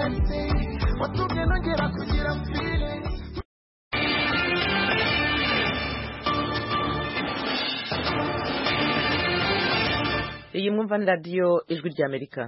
blessing watumye nongera kugira feeling. Iyi mwumva ni radiyo ijwi ry'Amerika.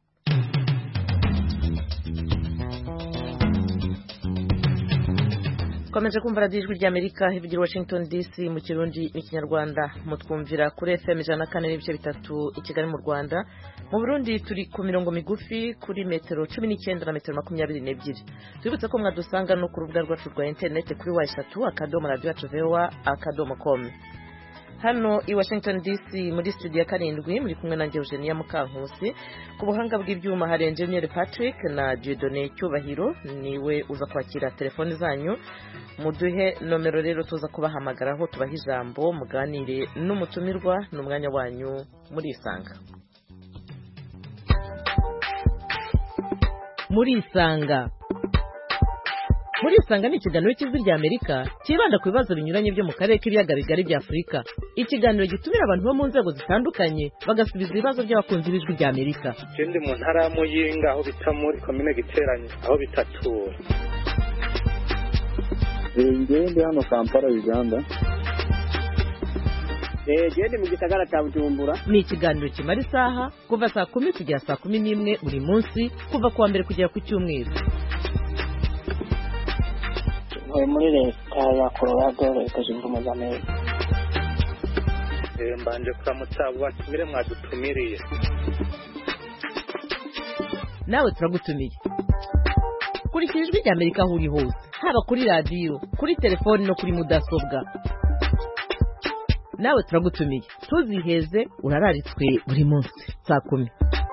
Komeje kumva radiyo ijwi ry'Amerika ivugira Washington DC mu Kirundi n'Ikinyarwanda, mutwumvira kuri FM 104.3 i Kigali mu Rwanda. Mu Burundi turi ku mirongo migufi kuri metero 19 na metero 22. Twibutse ko mwadusanga no ku rubuga rwacu rwa internet kuri wa3.radio.voa.com. Hano i Washington DC muri studio ya 7 muri kumwe na Eugenia Mukankusi, ku buhanga bw'ibyuma hari engineer Patrick na Dieudonné Cyubahiro, niwe uza kwakira telefone zanyu. Muduhe nomero rero tuza kubahamagaraho tubaha ijambo muganire n'umutumirwa n'umwanya wanyu muri Isanga. Muri Isanga ni ikiganiro cy'ijwi ry'Amerika kibanda ku bibazo binyuranye byo mu karere k'ibiyaga bigari bya Afurika. Ikiganiro gitumira abantu bo mu nzego zitandukanye bagasubiza ibibazo by'abakunzi b'ijwi ry'Amerika. Ikindi mu ntara ya Muyinga aho bita muri komine Giteranye aho bitatura. Ngende hano Kampala Uganda. Gende mu gisagara cya Bujumbura. Ni ikiganiro kimara isaha kuva saa 10 kugera saa 11 buri munsi kuva kuwa mbere kugera ku cyumweru. Muri leta ya Colorado leta zunze ubumwe za Amerika. Mbanje kuramutsa batumire mwadutumiriye. Nawe turagutumiye. Kuri ijwi ry'Amerika aho uri hose, haba kuri radio, kuri telefone no kuri mudasobwa. Nawe turagutumiye. Tuziheze urararitswe buri munsi saa 10.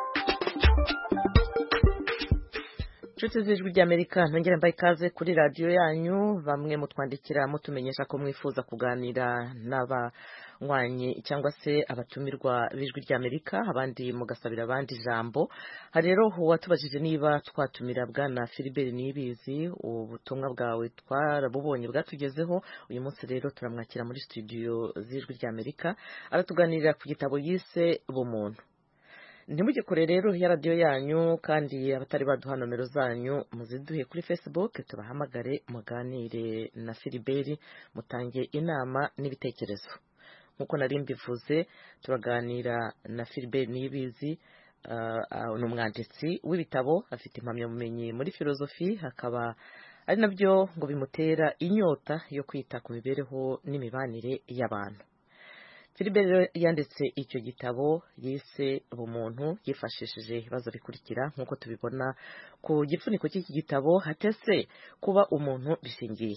Nshuti z'ijwi ry'Amerika, nongera mbaye ikaze kuri radio yanyu. Bamwe mutwandikira mutumenyesha ko mwifuza kuganira n'abanywanyi cyangwa se abatumirwa b'ijwi ry'Amerika, abandi mugasabira abandi ijambo. Hari rero uwatubajije niba twatumira bwana Philibert Niyibizi, ubutumwa bwawe twarabubonye bwatugezeho. Uyu munsi rero turamwakira muri studio z'ijwi ry'Amerika, aratuganirira ku gitabo yise Bumuntu. Ntimugikore rero ya radio yanyu, kandi abatari baduha nomero zanyu muziduhe kuri Facebook, tubahamagare muganire na Philibert, mutange inama n'ibitekerezo. Nkuko nari mbivuze, turaganira na Philibert Niyibizi, n'umwanditsi w'ibitabo, afite impamyabumenyi muri filozofi, hakaba ari nabyo ngo bimutera inyota yo kwita ku mibereho n'imibanire y'abantu. Philibert yanditse icyo gitabo yise Bumuntu yifashishije ibibazo bikurikira nkuko tubibona ku gifuniko cy'iki gitabo. Hatese kuba umuntu bishingiye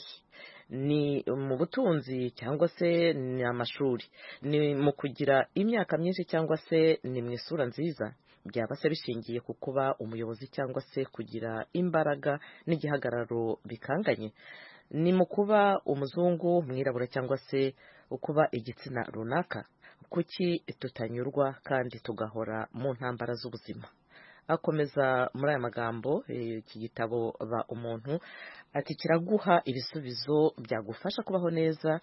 ni mu butunzi cyangwa se ni amashuri, ni mu kugira imyaka myinshi cyangwa se ni mu isura nziza, byaba se bishingiye ku kuba umuyobozi cyangwa se kugira imbaraga n'igihagararo bikanganye, ni mu kuba umuzungu, mwirabura cyangwa se ukuba igitsina runaka. Kuki tutanyurwa kandi tugahora mu ntambara z'ubuzima? Akomeza muri aya magambo, iki gitabo ba umuntu ati kiraguha ibisubizo byagufasha kubaho neza,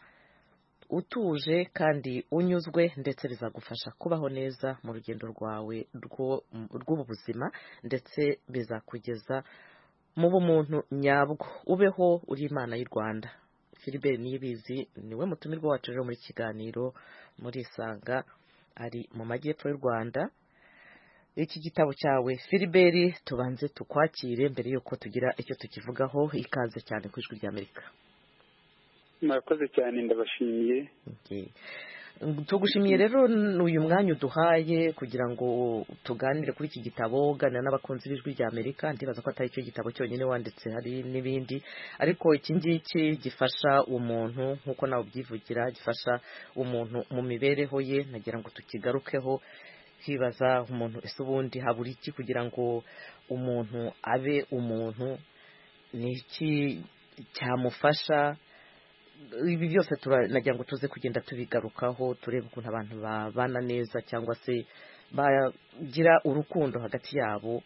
utuje kandi unyuzwe, ndetse bizagufasha kubaho neza mu rugendo rwawe rw'ubu buzima, ndetse bizakugeza mu bumuntu nyabwo, ubeho uri Imana y'u Rwanda. Philibert Niyibizi niwe mutumirwa wacu rero muri kiganiro muri Isanga, ari mu majyepfo y'u Rwanda. Iki gitabo cyawe Philibert, tubanze tukwakire mbere yuko tugira icyo tukivugaho. Ikaze cyane ku ijwi ry'Amerika. Murakoze cyane, ndabashimiye. Tugushimiye rero uyu mwanya uduhaye kugira ngo tuganire kuri iki gitabo, ganira n'abakunzi b'ijwi ry'Amerika. Ndibaza ko atari icyo gitabo cyonyine wanditse, hari n'ibindi, ariko iki ngiki gifasha umuntu nk'uko nawe ubyivugira, gifasha umuntu mu mibereho ye. Nagira ngo tukigarukeho, hibaza umuntu ese ubundi habura iki kugira ngo umuntu abe umuntu, ni iki cyamufasha? Ibi byose nagira ngo tuze kugenda tubigarukaho, turebe ukuntu abantu babana neza cyangwa se bagira urukundo hagati yabo,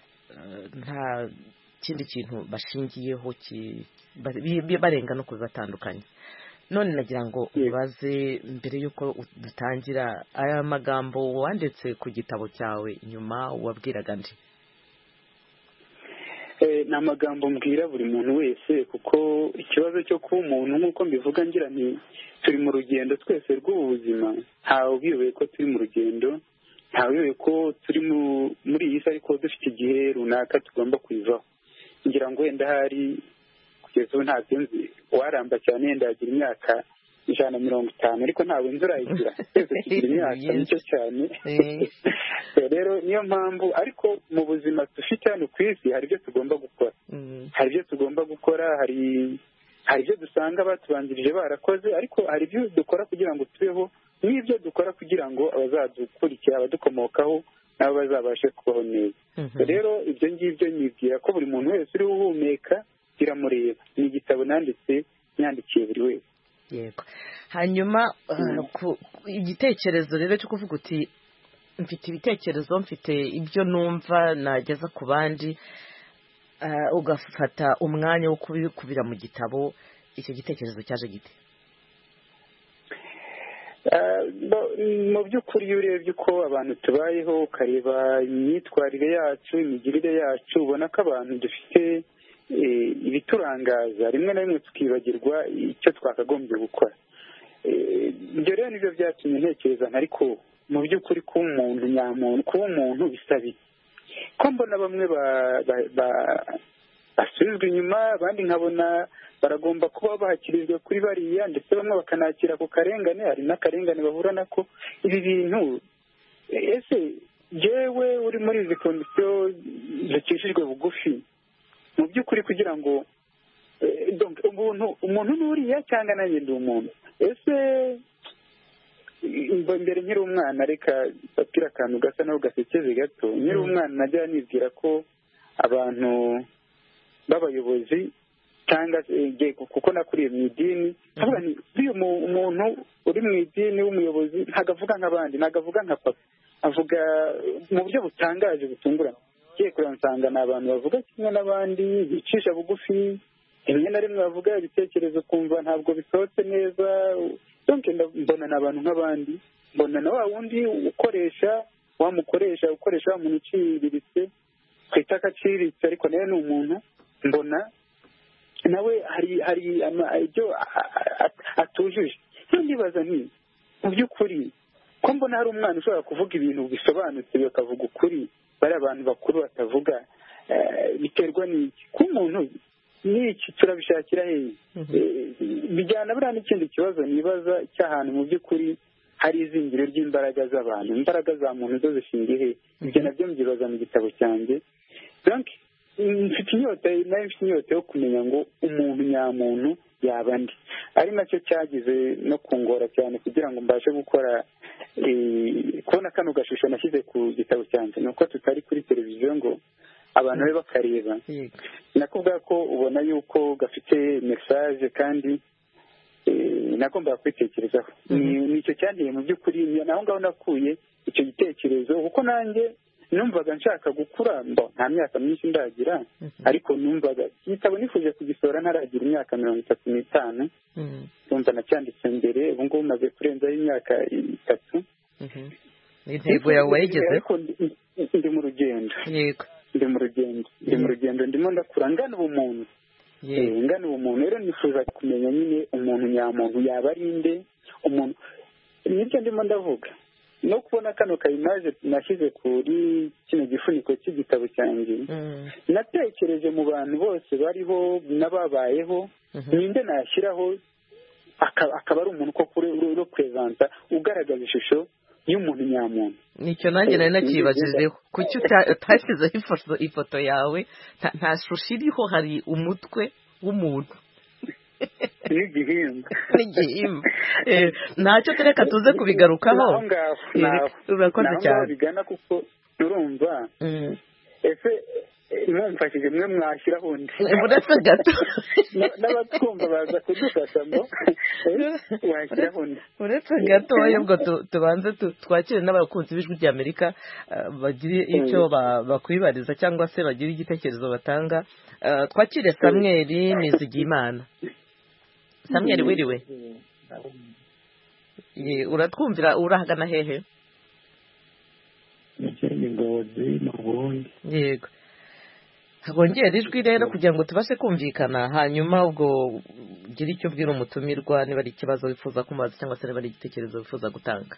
nta kindi kintu bashingiyeho barenga no kubibatandukanye. None nagira ngo ubaze mbere yuko dutangira, aya magambo wanditse ku gitabo cyawe nyuma wabwiraga ndi? ni amagambo mbwira buri muntu wese, kuko ikibazo cyo kuba umuntu nk'uko mbivuga ngira nti turi mu rugendo twese rw'ubu buzima, ntawe ubiyoboye ko turi mu rugendo, ntawe uyoboye ko turi muri iyi si ariko dufite igihe runaka tugomba kuyivaho. ngira ngo wenda hari kugeza ubu ntabyo nzi, uwaramba cyane yenda yagira imyaka 150, ariko ntawe nzi urayigira, twese tugira imyaka mike cyane. Rero niyo mpamvu, ariko mu buzima dufite hano ku isi hari ibyo tugomba gukora, hari ibyo tugomba gukora, hari ibyo dusanga batubanjirije barakoze, ariko hari ibyo dukora kugira ngo tubeho, n'ibyo dukora kugira ngo abazadukurikira, abadukomokaho nabo bazabashe kubaho neza. Rero ibyo ngibyo nibwira ko buri muntu wese uri uhumeka biramureba. Ni igitabo nyandikiye buri wese. Yego. Hanyuma igitekerezo rero cyo kuvuga uti mfite ibitekerezo, mfite ibyo numva nageza ku bandi, ugafata umwanya wo kubikubira mu gitabo, icyo gitekerezo cyaje gite? Mu by'ukuri iyo urebye uko abantu tubayeho, ukareba imyitwarire yacu, imigirire yacu, ubona ko abantu dufite ibiturangaza, rimwe na rimwe tukibagirwa icyo twakagombye gukora. Ibyo rero nibyo byatumye ntekereza, ariko mu by'ukuri kuba umuntu nyamuntu, kuba umuntu bisaba iki? Ko mbona bamwe basubizwa inyuma, abandi nkabona baragomba kuba bahakirijwe kuri bariya, ndetse bamwe bakanakira ku karengane, hari n'akarengane bahura nako. Ibi bintu ese jewe uri muri izi kondisiyo zicishijwe bugufi, mu by'ukuri kugira ngo umuntu n'uriya cyangwa nanjye ndi umuntu, ese mbere nkiri umwana, reka bapira akantu gasa naho gasekeje gato, nkiri umwana najya nibwira ko abantu b'abayobozi, cyangwa kuko nakuriye mu idini, uyu umuntu uri mu idini w'umuyobozi ntabwo avuga nk'abandi, ntabwo avuga nka papa, avuga mu buryo butangaje butunguranye. Ngiye kureba nsanga ni abantu bavuga kimwe n'abandi, bicisha bugufi, rimwe na rimwe bavuga ibitekerezo kumva ntabwo bisohotse neza. Mbona ni abantu nk'abandi, mbona na wa wundi ukoresha wa muntu uciriritse, twita ko aciriritse ariko nawe ni umuntu, mbona nawe hari ibyo atujuje. Rero ndibaza nti mu by'ukuri ko mbona hari umwana ushobora kuvuga ibintu bisobanutse bakavuga ukuri, bari abantu bakuru batavuga, biterwa n'iki? Ko umuntu n'iki turabishakira hehe? Bijyana buriya n'ikindi kibazo nibaza cy'ahantu mu by'ukuri hari izingiro ry'imbaraga z'abantu, imbaraga za muntu zo zishingiye hehe? Ibyo nabyo mbyibaza mu gitabo cyanjye. mfite inyota yo kumenya ngo umuntu nyamuntu yaba ndi, ari nacyo cyagize no kungora cyane kugira ngo mbashe gukora kubona kano gashusho nashyize ku gitabo cyanjye. Ni uko tutari kuri televiziyo ngo abantu be bakareba, nakubwira ko ubona yuko gafite mesaje kandi nagombaga kwitekerezaho. Nicyo cyanteye mu by'ukuri, naho ngaho nakuye icyo gitekerezo, kuko nanjye numvaga nshaka gukura, nta myaka myinshi ndagira, ariko numvaga igitabo nifuje kugisohora ntaragira imyaka 35. Numva nacyanditse mbere, ubu ngubu maze kurenzaho imyaka 3. Intego yawe wayigeze? Ndi mu rugendo. Yego. Ndi mu rugendo ndimo ndakura ngana ubumuntu. Ngana ubumuntu rero nifuza kumenya nyine umuntu nyamuntu yaba ari nde, umuntu nibyo ndimo ndavuga. No kubona kano kayimaje nashyize kuri kino gifuniko cy'igitabo cyanjye, natekereje mu bantu bose bariho n'ababayeho, ninde nashyiraho akaba ari umuntu ko uro presenta ugaragaza ishusho y'umuntu nyamuntu. Nicyo nanjye nari nakibajijeho, kuki utashyizeho ifoto yawe, nta shusho iriho, hari umutwe w'umuntu n'igihimba. Ntacyo tureka tuze kubigarukaho. Urakoze cyane. Bigana kuko urumva ese mwumfashije mwe mwashyiraho undi. Uretse gato n'abatwumva baza kudufasha ngo washyiraho undi. Uretse gato ahubwo tubanze twakire n'abakunzi b'Ijwi ry'Amerika bagire icyo bakwibariza cyangwa se bagire igitekerezo batanga. Twakire Samuel Nizigiyimana. Samuel, wiriwe? Uratwumvira? urahagana hehe? Ngozi mu Burundi. Yego. bongera ijwi rero kugira ngo tubashe kumvikana, hanyuma ubwo gira icyo ubwira umutumirwa niba ari ikibazo wifuza kumubaza cyangwa se niba ari igitekerezo wifuza gutanga.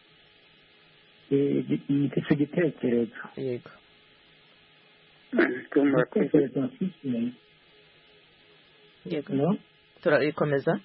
icyo gitekerezo yego yego turakomeza.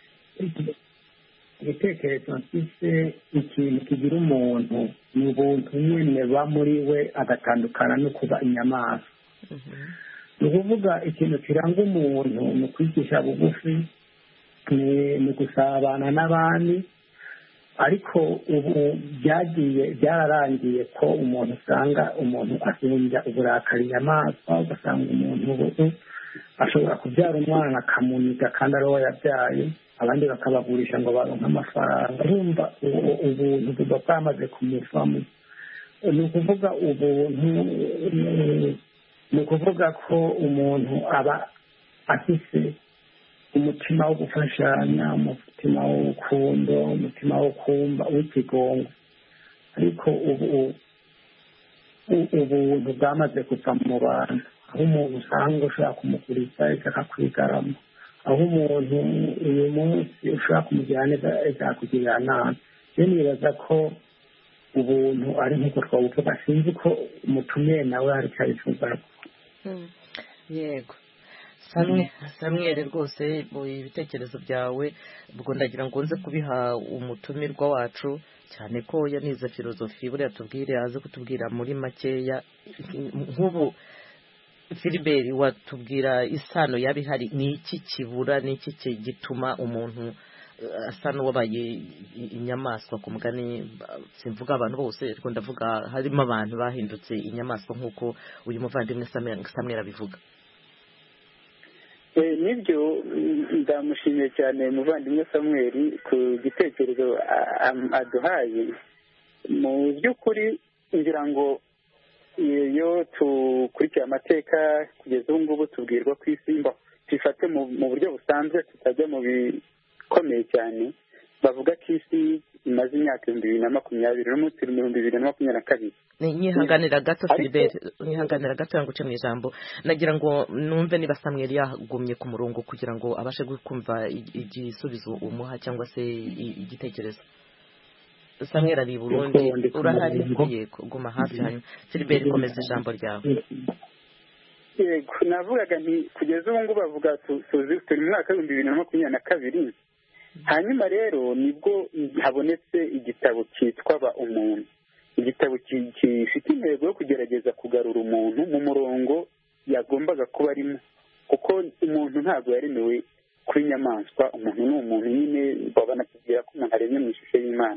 igitekerezo mfise ikintu kigira umuntu ni ubuntu nyine ba muri we agatandukana no kuba inyamaswa. ni ukuvuga ikintu kiranga umuntu ni ukwigisha bugufi, ni gusabana n'abandi, ariko ubu byararangiye ko umuntu usanga umuntu asumbya uburakari inyamaswa, ugasanga umuntu ubu ashobora kubyara umwana akamuniga kandi ari uwo yabyaye, abandi bakabagurisha ngo baronke amafaranga. urumva ubuntu buba bwamaze kumuvamo. ni ukuvuga ubuntu ni ukuvuga ko umuntu aba afise umutima wo gufashanya, umutima w'urukundo, umutima wo kumva w'ikigongo, ariko ubuntu bwamaze kuva mu bantu, aho umuntu usanga ushobora kumuguriza akakwigarama, aho umuntu uyu munsi ushobora kumugirira neza akakugirira nabi. rero nibaza ko ubuntu ari nk'uko twabuvuga, sinzi ko umutumiye nawe hari icyo abifuzaho. yego Samuel rwose ibitekerezo byawe ubwo ndagira ngo nze kubiha umutumirwa wacu, cyane ko yanize filozofi, buriya tubwire aze kutubwira muri makeya. nk'ubu Philbert, watubwira isano yaba ihari, ni iki kibura, ni iki gituma umuntu asa n'uwabaye inyamaswa? ku mugani simvuga abantu bose, ariko ndavuga harimo abantu bahindutse inyamaswa nk'uko uyu muvandimwe Samuel abivuga. nibyo, ndamushimiye cyane umuvandimwe Samuel ku gitekerezo aduhaye. mu by'ukuri ngira ngo iyo tukurikiye amateka kugeza ubu ngubu tubwirwa ku isi, tuyifate mu buryo busanzwe tutajya mu bikomeye cyane, bavuga ko isi imaze imyaka 2020 n'umunsi 2022. nyihanganira gato Philbert, nyihanganira gato yanguce mu ijambo. nagira ngo numve niba Samuel yagumye ku murongo kugira ngo abashe kumva igisubizo umuha cyangwa se igitekerezo. Samuel ari Burundi, urahari? yego, guma hafi. hanyuma Philbert, komeza ijambo ryawe. yego, navugaga nti kugeza ubu ngubu bavuga turi mu mwaka w'2022. hanyuma rero nibwo habonetse igitabo cyitwa Ba Umuntu. igitabo gifite intego yo kugerageza kugarura umuntu mu murongo yagombaga kuba arimo, kuko umuntu ntabwo yaremewe kuba inyamaswa. umuntu ni umuntu nyine, banatubwira ko umuntu aremye mu ishusho y'Imana.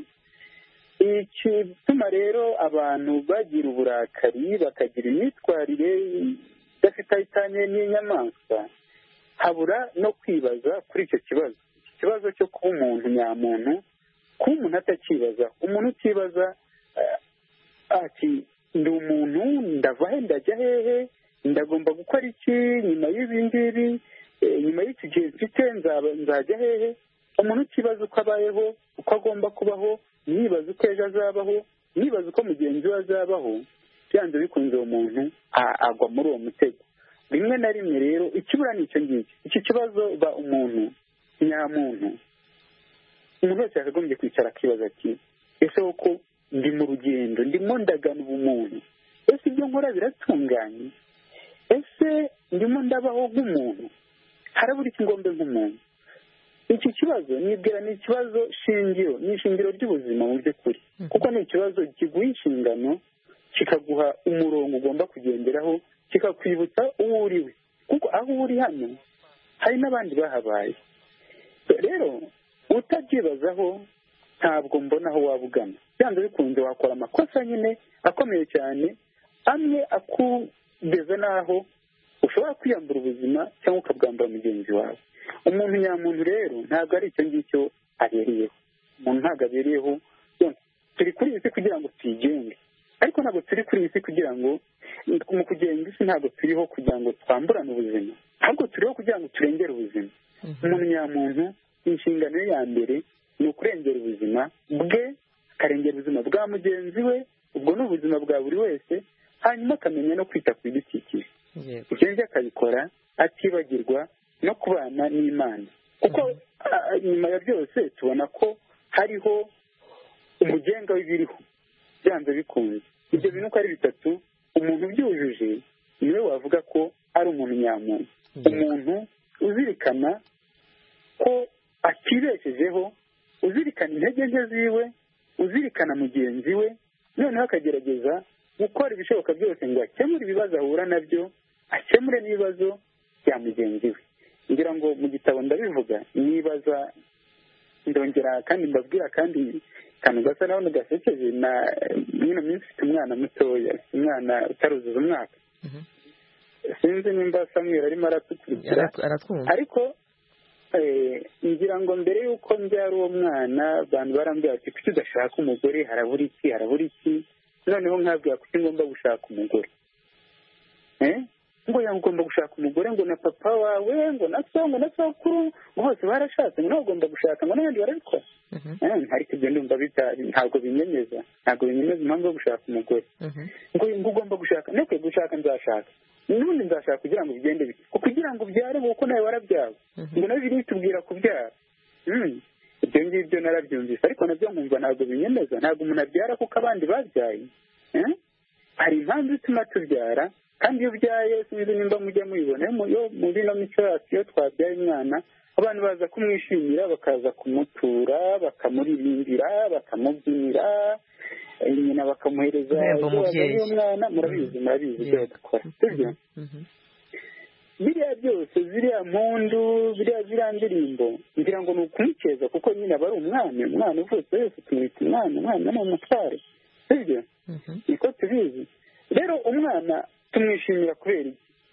igituma rero abantu bagira uburakari, bakagira imyitwarire idafite aho itanye n'inyamaswa, habura no kwibaza kuri icyo kibazo. ikibazo cyo kuba umuntu nyamuntu, kuba umuntu atakibaza. umuntu utibaza ati ndi umuntu, ndava he, ndajya hehe, ndagomba gukora iki nyuma y'ibi ngibi, nyuma y'iki gihe mfite nzajya hehe. umuntu utibaza uko abayeho, uko agomba kubaho, nibaza uko ejo azabaho, nibaza uko mugenzi we azabaho, byanze bikunze uwo muntu agwa muri uwo mutego. rimwe na rimwe rero ikibura ni icyo ngicyo. iki kibazo Ba Umuntu nyamuntu, umuntu wese yakagombye kwicara akibaza ati ese koko ndi mu rugendo, ndimo ndagana ubumuntu, ese ibyo nkora biratunganye, ese ndimo ndabaho nk'umuntu, harabura iki ngombe nk'umuntu? iki kibazo nibwira ni ikibazo shingiro, ni ishingiro ry'ubuzima mu by'ukuri, kuko ni ikibazo kiguha inshingano, kikaguha umurongo ugomba kugenderaho, kikakwibutsa uwo uriwe, kuko aho uri hano hari n'abandi bahabaye. rero utabyibazaho ntabwo mbona aho waba ugana. byanze bikunze wakora amakosa nyine akomeye cyane, amwe akugeza n'aho ushobora kwiyambura ubuzima cyangwa ukabwambura mugenzi wawe. umuntu nyamuntu rero ntabwo ari icyo ngicyo abereyeho. umuntu ntabwo abereyeho. turi kuri iyi si kugira ngo tuyigenge, ariko ntabwo turi kuri iyi si kugira ngo mu kugenga isi ntabwo turiho kugira ngo twamburane ubuzima, ahubwo turiho kugira ngo turengere ubuzima. umuntu nyamuntu inshingano ye ya mbere ni ukurengera ubuzima bwe, akarengera ubuzima bwa mugenzi we, ubwo ni ubuzima bwa buri wese, hanyuma akamenya no kwita ku bidukikije. ibyo ngibyo akabikora atibagirwa no kubana n'Imana, kuko nyuma ya byose tubona ko hariho umugenga w'ibiriho byanze bikunze. Ibyo bintu uko ari bitatu, umuntu ubyujuje niwe wavuga ko ari umuntu nyamuntu, umuntu uzirikana ko atibeshejeho, uzirikana intege nke ziwe, uzirikana mugenzi we, noneho akagerageza gukora ibishoboka byose ngo akemure ibibazo ahura nabyo, akemure n'ibibazo bya mugenzi we. ngira ngo mu gitabo ndabivuga, nibaza ndongera kandi mbabwira kandi kantu gasa naho gasekeje, na mwino minsi mfite umwana mutoya, umwana utaruzuza umwaka. Sinzi nimba Samuel arimo aratukurikira, ariko ngira ngo mbere y'uko mbyara uwo mwana abantu barambwira ati kuki udashaka umugore, harabura iki, noneho nkabwira kuki ngomba gushaka umugore, ngo ugomba gushaka umugore, ngo na papa wawe, ngo na so, ngo na sokuru, bose barashatse, ngo nawe ugomba gushaka, ngo n'abandi barabikora. Ariko ibyo ndumva ntabwo binyemeza impamvu yo gushaka umugore. ngo ugomba gushaka, neke gushaka nzashaka, n'ubundi nzashaka kugira ngo bigende bike, kugira ngo ubyare kuko nawe warabyawe, ngo nawe biri bitubwira kubyara. Ibyo ngibyo narabyumvise, ariko nabyo nkumva ntabwo binyemeza. Ntabwo umuntu abyara kuko abandi babyaye, hari impamvu ituma tubyara. Kandi iyo ubyaye, sinzi nimba mujya muyibona, muri ino mico yacu iyo twabyaye umwana, abantu baza kumwishimira, bakaza kumutura, bakamuririmbira, bakamubyinira, nyina bakamuhereza umwana. Murabizi ibyo badakora, sibyo? Biriya byose, ziriya mpundu, ziriya ndirimbo, ngira ngo ni ukumukeza, kuko nyine aba ari umwana uvutse wese tumwita umwana ni umutware, sibyo? Niko tubizi. Rero umwana tumwishimira kubera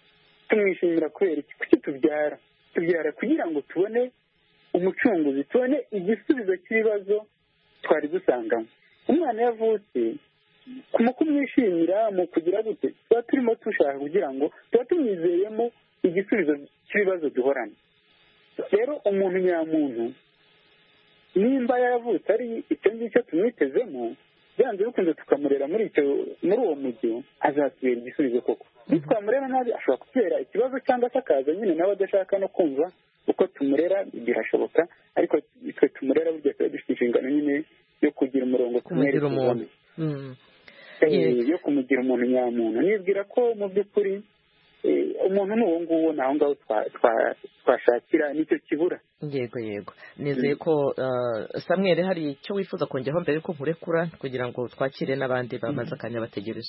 iki? Kuki tubyara kugira ngo tubone umucunguzi, tubone igisubizo cy'ibibazo twari dusangamo. Umwana yavutse mu kumwishimira, mu kugira gute, tuba turimo dushaka kugira ngo tuba tumwizeyemo igisubizo cy'ibibazo duhorana. Rero umuntu nyamuntu nimba yaravutse ari icyo ngicyo tumwitezemo, byanze bikunze tukamurera muri uwo mujyo, azatubera igisubizo koko. Nitwamurera nabi ashobora kutubera ikibazo, cyangwa se akaza nyine nawe adashaka no kumva uko tumurera, birashoboka. Ariko twe tumurera burya tuba dufite inshingano nyine yo kugira umurongo tumwerekezamo, yo kumugira umuntu nyamuntu. Nibwira ko mu by'ukuri umuntu ni uwo nguwo, ni aho ngaho twashakira, nicyo kibura. Yego nizeye ko Samuel hari icyo wifuza kongeraho mbere yuko nkurekura, kugira ngo twakire n'abandi bamaze akanya bategereje.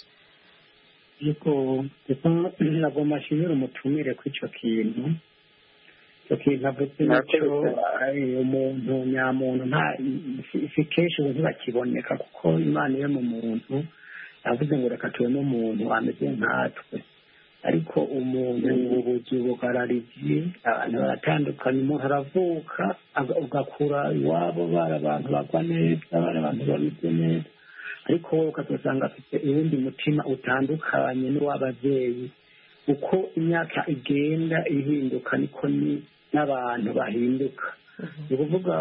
Yuko nagomba ashimira umutumire ku icyo kintu. Icyo kintu avuze nicyo, umuntu nyamuntu si kenshi ubu ntibakiboneka, kuko Imana iri mu muntu. Yavuze ngo reka tubone umuntu ameze nkatwe. Ariko umuntu ubuvuzi bugarariye, abantu baratandukanye. Umuntu aravuka ugakura iwabo, bari abantu bagwa neza, bari abantu bameze neza, ariko wowe ukazasanga afite uwundi mutima utandukanye n'uw'ababyeyi. Uko imyaka igenda ihinduka, niko n'abantu bahinduka. ni ukuvuga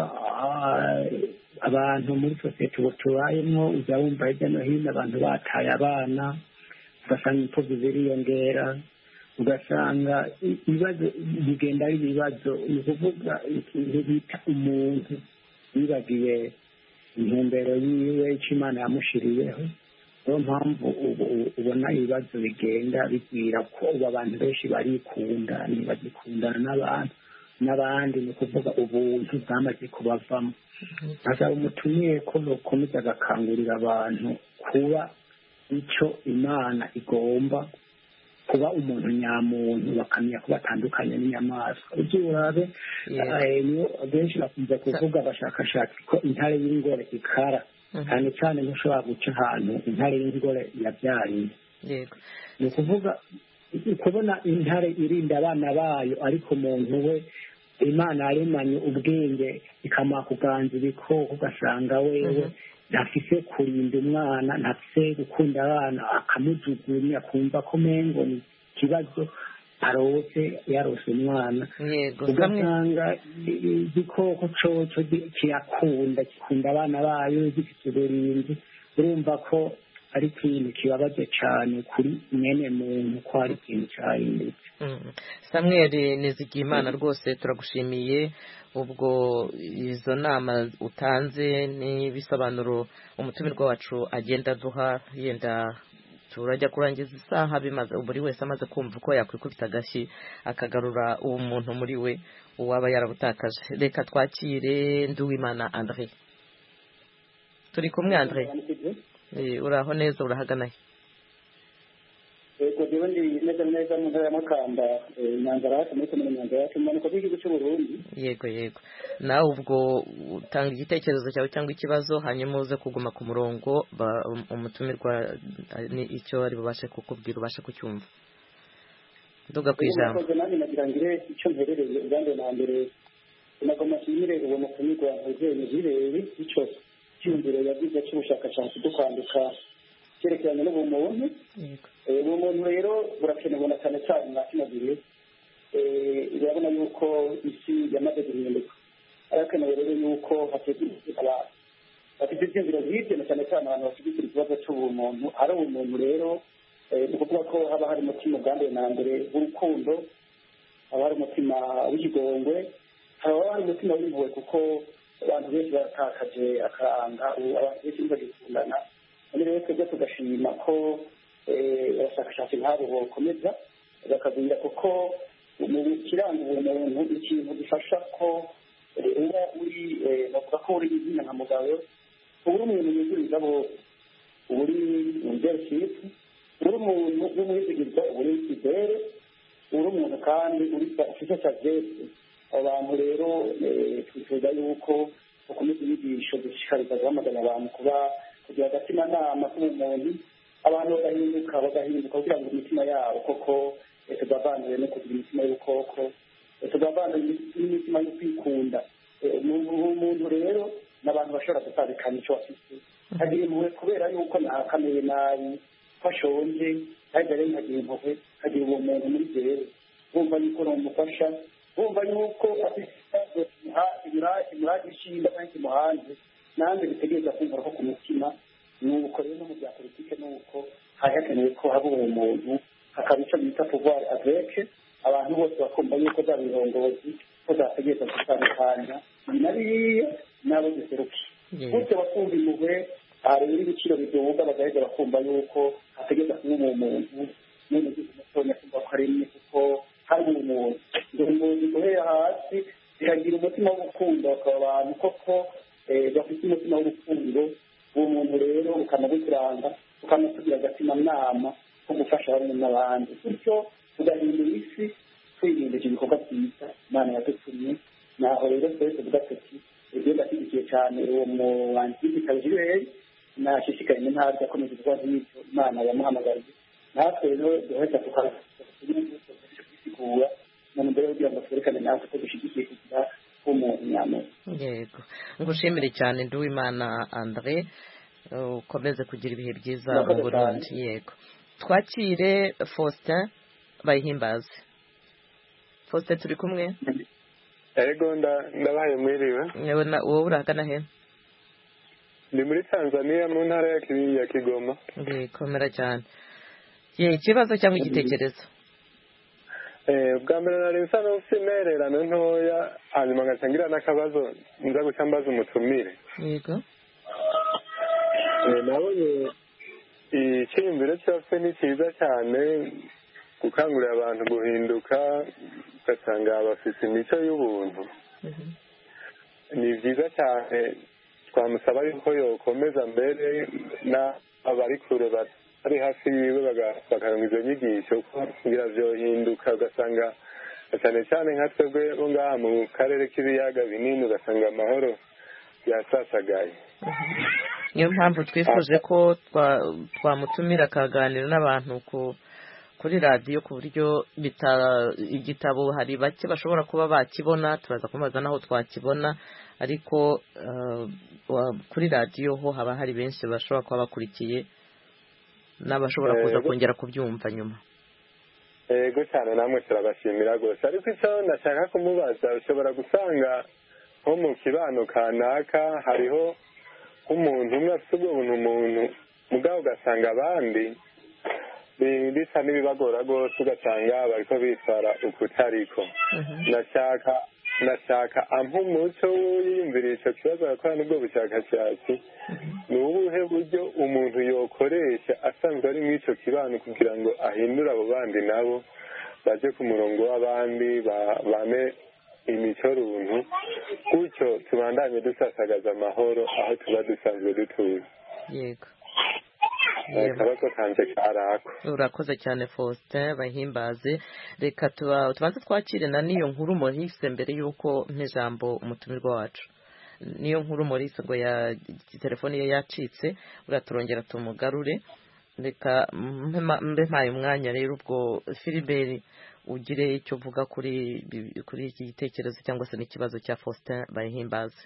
abantu muri sosiyete ubu tubayemo, ujya wumva hirya no hino abantu bataye abana, ugasanga impfubyi ziriyongera, ugasanga ibibazo bigenda ari ibibazo. ni ukuvuga ikintu bita umuntu yibagiye intumbero yiwe, icyo Imana yamushiriyeho. niyo mpamvu ubona ibibazo bigenda bigwira ko ubu abantu benshi barikunda, ntibagikundana n'abandi. ni ukuvuga ubuntu bwamaze kubavamo. asaba umutumire ko bakomeza agakangurira abantu kuba icyo Imana igomba, kuba umuntu nyamuntu, bakamenya ko batandukanye n'inyamaswa. urabe benshi bakunze kuvuga abashakashatsi ko intare y'ingore ikara, cyane cyane ntushobora guca ahantu intare y'ingore yabyariye. ni ukuvuga kubona intare irinda abana bayo, ariko umuntu we Imana yaremanye ubwenge ikamuha kuganza ibikoko, ugasanga wewe ntafise kurinda umwana, ntafise gukunda abana, akamujugunya akumva ko mengo ni ikibazo arose yarose umwana. ugasanga igikoko coco gikunda abana bayo, gifite uburinzi. urumva ko ari ikintu kibabaje cyane kuri mwene muntu ko hari ikintu cyahindutse. Samuel Nizigiyimana rwose turagushimiye ubwo izo nama utanze n'ibisobanuro umutumirwa wacu agenda duha, yenda turajya kurangiza isaha bimaze buri wese amaze kumva ko yakwikubita agashyi akagarura uwo muntu muri we uwaba yarabutakaje. Reka twakire Nduwimana André. Turi kumwe André? Uraho neza, urahagana he? Yego ndiwe ndi neza mu ntara ya Makamba, Nyanza muri komine Nyanza imanuka bw'igihugu cy'u Burundi. Yego nawe ubwo utanga igitekerezo cyawe cyangwa ikibazo hanyuma uze kuguma ku murongo umutumirwa ni icyo ari bubashe kukubwira ubashe kucyumva. Nduga ku ijambo. Nanjye nagira ngire icyo mperereye ubwanjye na mbere nagomba nshimire uwo mutumirwa Eugene Jireri icyo cyumviro yagize cy'ubushakashatsi bwo kwandika cyerekeranye n'ubumuntu. Ubumuntu rero burakenewe na cyane cyane na kino gihe. Urabona yuko isi yamaze guhinduka, arakenewe rero yuko hategurwa bafite ibyumviro by'ibyo na cyane cyane abantu bafite ikibazo cy'ubumuntu. Ari ubumuntu rero ni ukuvuga ko haba hari umutima ubwanduye na mbere w'urukundo, haba hari umutima w'ikigongwe, haba hari umutima w'impuhwe kuko abantu benshi baratakaje akaranga, abantu benshi ntibagikundana. Rero twebwe tugashima ko abashakashatsi nk'abo bakomeza bakagwira kuko mu kiranga ubumuntu ikintu gifasha ko uba uri bavuga ko uri izina nka mugabo, uba uri umuntu yuzuriza bose, uba uri leadership, uri umuntu w'umwizigirwa, uba uri ikizere, uri umuntu kandi ufite sagesse. Abantu rero twifuza yuko bakomeza inyigisho dushishikariza guhamagara abantu kugira agatimanama k'ubumuntu, abantu bagahinduka kugira ngo imitima yabo koko tugavanire no kugira imitima y'ubukoko, tugavanire n'imitima yo kwikunda. Umuntu rero n'abantu bashobora gutandukanya icyo bafite, agira impuhwe kubera yuko ntakameye nabi, ko ashonje, kandi rero nkagira impuhwe, kagira ubumuntu muri jewe, bumva yuko namufasha, bumva yuko afite imurage ishinga kandi kimuhanze, nanjye bitegereza kumva ko ku mutima. Nuko rero no mu bya politike nuko hari hakenewe ko haba ubumuntu, hakaba icyo bita pouvoir avec, abantu bose bakumva yuko za birongozi ko zategereza gutandukanya ibi na biriya n'abo ziseruke, bose bakumva impuhwe. Aha rero ibiciro biduga bagaheza bakumva yuko hategereza kuba umuntu n'umuntu ugize umutonya kumva ko aremye kuko hari umuntu. Umuntu guhera hasi bikagira umutima w'urukundo, bakaba abantu koko bafite umutima w'urukundo. Uwo muntu rero ukanagukuranga ukanakugira agatimanama ko gufasha bamwe n'abandi, bityo tugahindura isi twirindira ibikorwa byiza Imana yadutumye. Naho rero twese tuvuga tuti ibyo ndashyigikiye cyane uwo muhanzi w'igitabo Jireri, nashishikaye n'intara akomeza ibikorwa nk'ibyo Imana yamuhamagariye. Natwe rero duhita tukasigura mu mbere kugira ngo twerekane natwe ko dushyigikiye kugira umuntu nyamuntu. Yego, ngushimire cyane Nduwimana André, ukomeze kugira ibihe byiza mu Burundi. Yego, twakire Faustin Bayihimbaze. Faustin turi kumwe? Yego ndabaye mwiriwe. Wowe urahagana he? Ndi muri Tanzania mu ntara ya Kigoma. Komera cyane. Ikibazo cyangwa igitekerezo? Bwa mbere nari nsa n'ufite intererano ntoya, hanyuma ngatangira n'akabazo nza guca mbaza umutumire. Yego. Nabonye icyiyumviro cyose ni cyiza cyane, gukangurira abantu guhinduka, ugasanga bafite imico y'ubuntu. Ni byiza cyane, twamusaba yuko yokomeza mbere n'abari kure ari hafi yiwe bakaronka izo nyigisho kugira byohinduka, ugasanga cyane cyane nka twebwe bo ngaha mu karere k'ibiyaga binini ugasanga amahoro yasasagaye. Niyo mpamvu twifuje ko twamutumira akaganira n'abantu kuri radiyo ku buryo igitabo hari bake bashobora kuba bakibona, turaza kumubaza naho twakibona, ariko kuri radiyo ho haba hari benshi bashobora kuba bakurikiye n'abashobora kuza kongera kubyumva nyuma. Yego cyane, namwe turabashimira rwose. Ariko icyo nashaka kumubaza, ushobora gusanga nko mu kibano kanaka hariho nk'umuntu umwe afite ubwo buntu umuntu mugabo ugasanga abandi bisa n'ibibagora rwose ugasanga bariko bitwara ukutariko. nashaka ampa umuco wiyumvira ico kibazo agakora n'ubwo bushakashatsi ni ubuhe buryo umuntu yokoresha asanzwe ari mw'ico kibano kugira ngo ahindure abo bandi nabo baje ku murongo w'abandi bame imico runtu, gutyo tubandanye dusasagaza amahoro aho tuba dusanzwe dutuye. Yego. Akabazo kanje karako. Urakoze cyane Faustin Bahimbaze. Reka tubanze twakire na niyo nkuru Maurice mbere yuko mpejambo umutumirwa wacu. Niyo nkuru Maurice ngo ya telefone ye yacitse, uraturongera tumugarure. Reka mpaye umwanya rero ubwo Philibert ugire icyo uvuga kuri iki gitekerezo cyangwa se n'ikibazo cya Faustin Bahimbaze.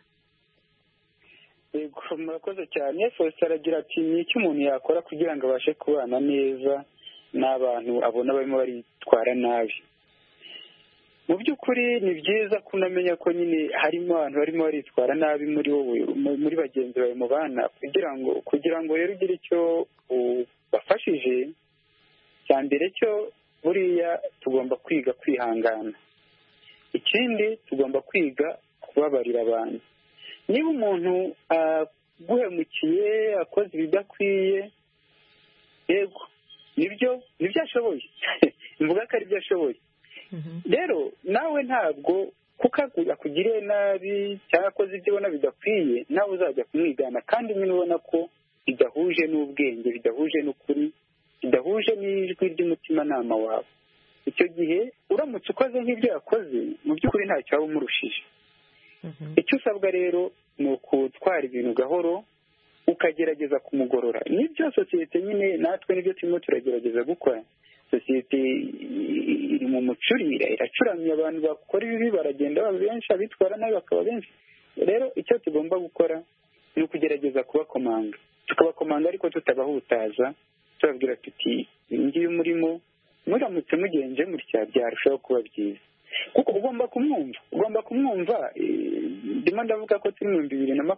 Murakoze cyane. Faustin aragira ati ni iki umuntu yakora kugira ngo abashe kubana neza n'abantu abona barimo baritwara nabi. Mu by'ukuri ni byiza kunamenya ko nyine harimo abantu barimo baritwara nabi muri wowe, muri bagenzi bawe mubana, kugira ngo rero ugire icyo ubafashije. Cya mbere cyo buriya tugomba kwiga kwihangana. Ikindi tugomba kwiga kubabarira abantu. Niba umuntu aguhemukiye akoze ibidakwiye, yego nibyo ashoboye mvuga ko ari byo ashoboye. Rero nawe ntabwo kuko akugiriye nabi cyangwa akoze ibyo ubona bidakwiye nawe uzajya kumwigana, kandi nyine ubona ko bidahuje n'ubwenge, bidahuje n'ukuri, bidahuje n'ijwi ry'umutimanama wawe. Icyo gihe uramutse ukoze nk'ibyo yakoze, mu by'ukuri ntacyo waba umurushije. Icyo usabwa rero ni ukutwara ibintu gahoro, ukagerageza kumugorora. Nibyo sosiyete nyine natwe nibyo turimo turagerageza gukora. Sosiyete iri mu mucurire, iracuramye, abantu bakora ibibi baragenda baba benshi, abitwara nabi bakaba benshi. Rero icyo tugomba gukora ni ukugerageza kubakomanga, tukabakomanga ariko tutabahutaza, tubabwira tuti ngiye umurimo muramutse mugenje mutya byarushaho kuba byiza. Kuko ugomba kumwumva. Ndimo ndavuga ko turi mu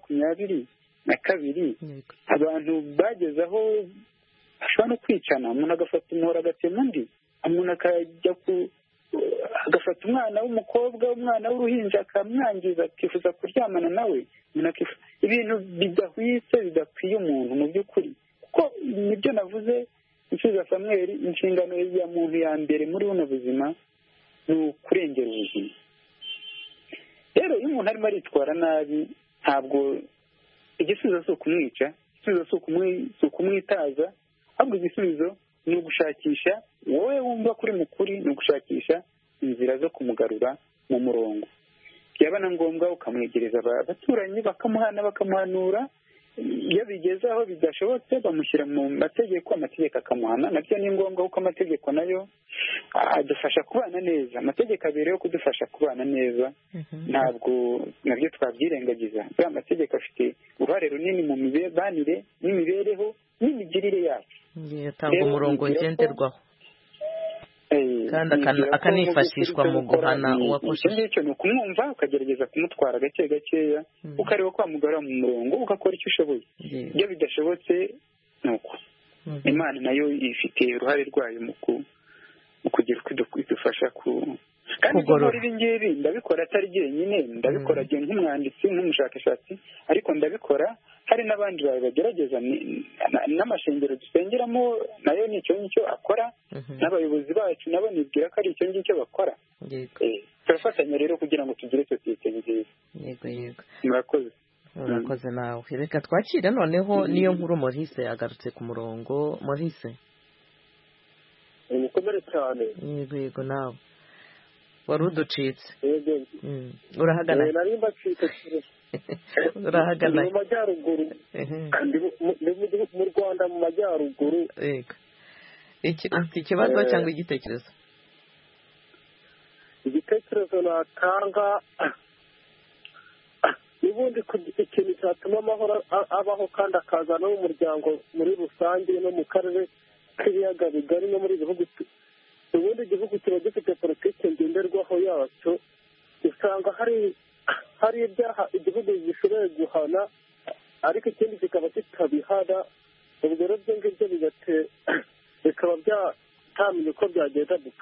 2022 abantu bageze aho ashobora no kwicana, umuntu agafata umuhoro agatema undi, umuntu akajya agafata umwana w'umukobwa, umwana w'uruhinja akamwangiza, akifuza kuryamana nawe. Ibintu bidahwitse bidakwiye umuntu mu by'ukuri, kuko nibyo navuze Nsubiza Samuel, inshingano ya muntu ya mbere muri buno buzima ni ukurengera ubuzima. Rero iyo umuntu arimo aritwara nabi, ntabwo igisubizo si ukumwica, igisubizo si ukumwitaza, ahubwo igisubizo ni ugushakisha, wowe wumva kuri mukuri, ni ugushakisha inzira zo kumugarura mu murongo. Byaba na ngombwa ukamwegereza abaturanyi, bakamuhana bakamuhanura. Iyo bigeze aho bidashobotse bamushyira mu amategeko akamuhana. Nabyo ni ngombwa kuko amategeko nayo adufasha kubana neza. Amategeko abereyeho kudufasha kubana neza, ntabwo nabyo twabyirengagiza. Bwa amategeko afite uruhare runini mu mibanire n'imibereho n'imigirire yacu. Yatanga umurongo ngenderwaho kandi akanifashishwa mu guhana uwakoresheje. Icyo ni ukumwumva, ukagerageza kumutwara gake gakeya, ukareba ko wamugarura mu murongo, ugakora icyo ushoboye. Iyo bidashobotse ni uko Imana nayo ifite uruhare rwayo mu kugira uko idufasha kandi muri ibi ngibi ndabikora atari jyenyine, ndabikora nk'umwanditsi, nk'umushakashatsi, ariko ndabikora hari n'abandi bagerageza. N'amashengero dusengeramo nayo ni icyo ngicyo akora, n'abayobozi bacu nabo nibwira ko ari icyo ngicyo bakora. Turafatanya rero kugira ngo tugire sosiyete nziza. Yego. Murakoze nawe. Reka twakire noneho niyo nkuru Maurice agarutse ku murongo. Maurice, mukomere cyane. Yego nawe wari uducitse. Urahagana? Nari mbacitse. Urahagana? Mu majyaruguru, mu Rwanda mu majyaruguru. Yego. Ikibazo cyangwa igitekerezo? Igitekerezo natanga, n'ubundi ikintu cyatuma amahoro abaho kandi akaza no mu muryango muri rusange no mu karere k'ibiyaga bigari no muri bihugu. Ubundi igihugu kiba gifite politiki ngenderwaho yacyo, usanga hari ibyaha igihugu gishoboye guhana ariko ikindi kikaba kitabihana. Ubwo rero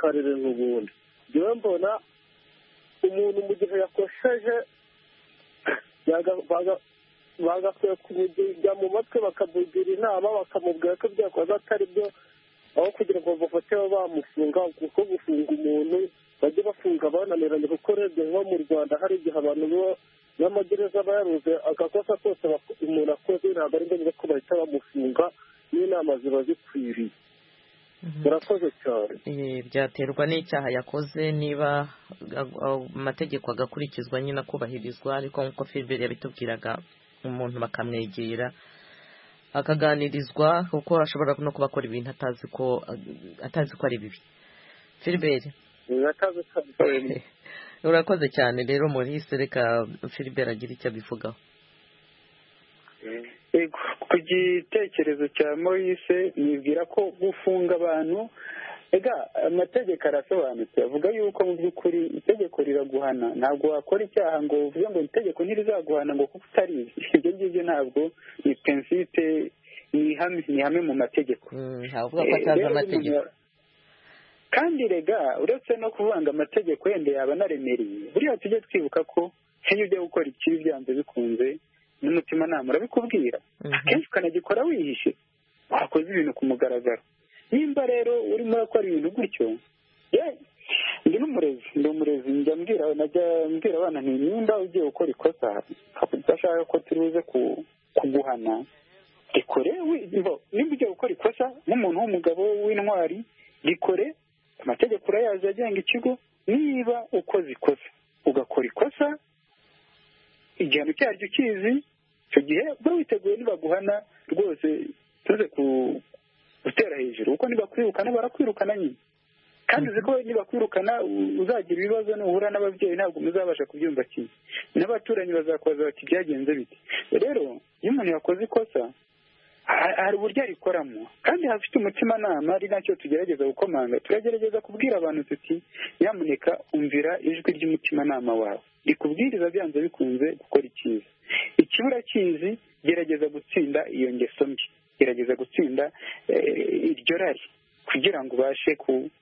karere n'ubundi. Njyewe mbona umuntu mu gihe yakosheje bagakwiye kumujya mu matwi bakamugira inama bakamubwira ko ibyo yakoze atari byo, aho kugira ngo bafate bamufunga, kuko gufunga umuntu bajye bafunga bananiranye, kuko urebye nko mu Rwanda hari igihe abantu n'amagereza bayaruze agakosa kose umuntu akoze ntabwo ari ngombwa ko bahita bamufunga, n'inama ziba zikwiriye. murakoze cyane. Byaterwa n'icyaha yakoze, niba amategeko agakurikizwa nyine akubahirizwa, ariko nk'uko Philbert yabitubwiraga umuntu bakamwegera akaganirizwa, kuko ashobora no kuba akora ibintu atazi ko ari bibi. Philbert urakoze cyane rero Maurice, reka Philbert agira icyo abivugaho. Ku gitekerezo cya Maurice nibwira ko gufunga abantu, amategeko arasobanutse, avuga yuko mu by'ukuri itegeko riraguhana, ntabwo wakora icyaha ngo uvuge ngo itegeko ntirizaguhana ngo kuko utarizi. Ibyo ngibyo ntabwo ni prinsipe, ni ihame mu mategeko. Ntavuga ko atazi amategeko. Kandi uretse no kuvanga amategeko yenda yaba anaremereye, buriya tujye twibuka ko iyo ujya gukora ikibi byanze bikunze n'umutimanama urabikubwira, akenshi ukanagikora wihishe, wakoze ibintu ku mugaragaro. Nimba rero urimo urakora ibintu gutyo, ndi umurezi njya mbwira abana nti nimba ugiye gukora ikosa udashaka ko turuze kuguhana, rikore. Nimba ugiye gukora ikosa nk'umuntu w'umugabo w'intwari, rikore. Amategeko urayazi agenga ikigo. Niba ukoze ikosa ugakora ikosa, igihano cyaryo ukizi, icyo gihe uba witeguye nibaguhana rwose tuze gutera hejuru, kuko nibakwirukana barakwirukana nyine. kandi uzi ko nibakwirukana uzagira ibibazo nuhura n'ababyeyi ntabwo muzabasha kubyumva kimwe, n'abaturanyi bazakubaza bati byagenze bite. Rero iyo umuntu yakoze ikosa hari uburyo arikoramo, kandi hafite umutimanama, ari nacyo tugerageza gukomanga. Turagerageza kubwira abantu tuti nyamuneka umvira ijwi ry'umutimanama wawe, rikubwiriza byanze bikunze gukora icyiza. Ikibura kizi, gerageza gutsinda iyo ngeso mbi, gerageza gutsinda iryo rari kugira ngo ubashe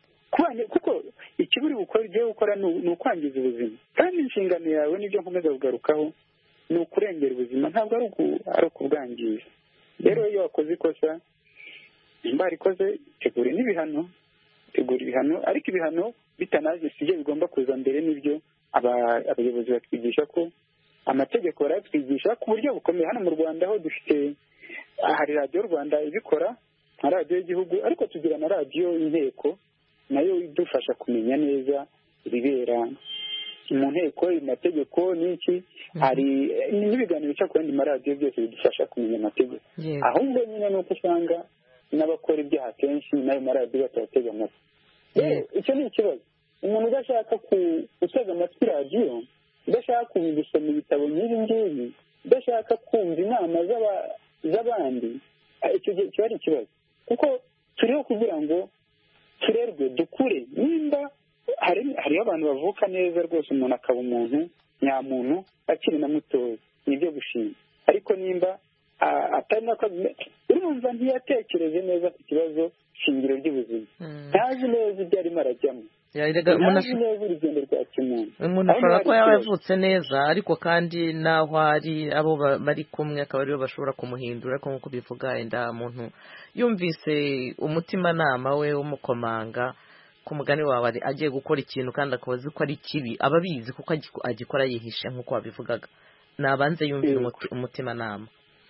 kuko ikiburi ugiye gukora ni ukwangiza ubuzima, kandi inshingano yawe n'ibyo nkomeza kugarukaho ni ukurengera ubuzima, ntabwo ari ukubwangiza. Rero iyo wakoze ikosa, nimba warikoze, tegura n'ibihano, tegura ibihano, ariko ibihano bitanaje si byo bigomba kuza mbere. N'ibyo abayobozi batwigisha ko amategeko baratwigisha ku buryo bukomeye. Hano mu Rwanda ho dufite, hari radiyo Rwanda ibikora nka radiyo y'igihugu, ariko tugira na radiyo y'inteko nayo idufasha kumenya neza ibibera mu nteko, amategeko n'iki. Hari n'ibiganiro bica ku yandi maradiyo, byose bidufasha kumenya amategeko. Ahubwo nyine ni uko usanga n'abakora ibyaha kenshi n'ayo maradiyo batabatega amatwi. Icyo ni ikibazo. Umuntu udashaka gutega amatwi radiyo, udashaka gusoma ibitabo nk'ibi ngibi, udashaka kumva inama z'abandi, icyo gihe kiba ari ikibazo. Kuko turiho kugira ngo turerwe, dukure. Nimba hariho abantu bavuka neza rwose, umuntu akaba umuntu nyamuntu akiri na mutoya, ni ibyo gushima. Ariko nimba atari nako, urumva ntiyatekereje neza ku kibazo shingiro ry'ubuzima, ntazi neza ibyo arimo arajyamo, ntazi neza urugendo rwa kimuntu. Umuntu ashobora kuba yavutse neza, ariko kandi naho ari abo bari kumwe akaba aribo bashobora kumuhindura. Ariko nk'uko bivuga, wenda muntu yumvise umutimanama we w'umukomanga ku mugani wawe agiye gukora ikintu kandi akaba azi ko ari kibi, aba abizi kuko agikora yihishe nk'uko wabivugaga. Nabanze yumvira umutimanama.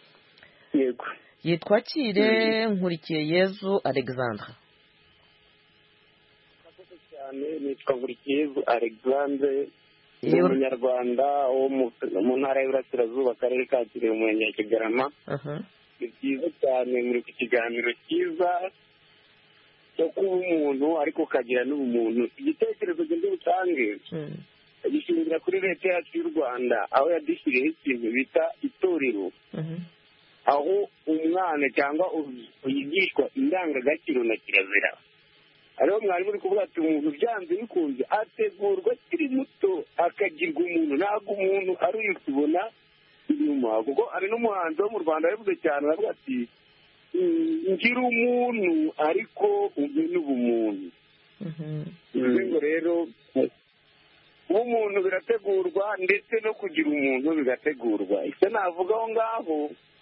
Yego. Yitwa Kire Nkurikiye Yezu Alexandre. Nitwa Nkurikiye Yezu Alexandre, ni umunyarwanda wo mu ntara y'Iburasirazuba, akarere ka Kirehe, umurenge wa Kigarama. Ni byiza cyane, muri ku kiganiro cyiza cyo kuba umuntu ariko ukagira n'ubumuntu. Igitekerezo gende butange gishingira kuri leta yacu y'u Rwanda, aho yadushyiriyeho ikintu bita itorero, aho umwana cyangwa yigishwa indangagaciro na kirazira. Hariho mwarimu uri kuvuga ati umuntu byanze bikunze ategurwa akiri muto akagirwa umuntu, ntabwo umuntu ari uyu tubona inyuma. Kuko hari n'umuhanzi wo mu Rwanda yavuze cyane, aravuga ati ngira umuntu ariko umpe n'ubumuntu. ngo rero kuba umuntu birategurwa ndetse no kugira umuntu bigategurwa. icyo navuga aho ngaho,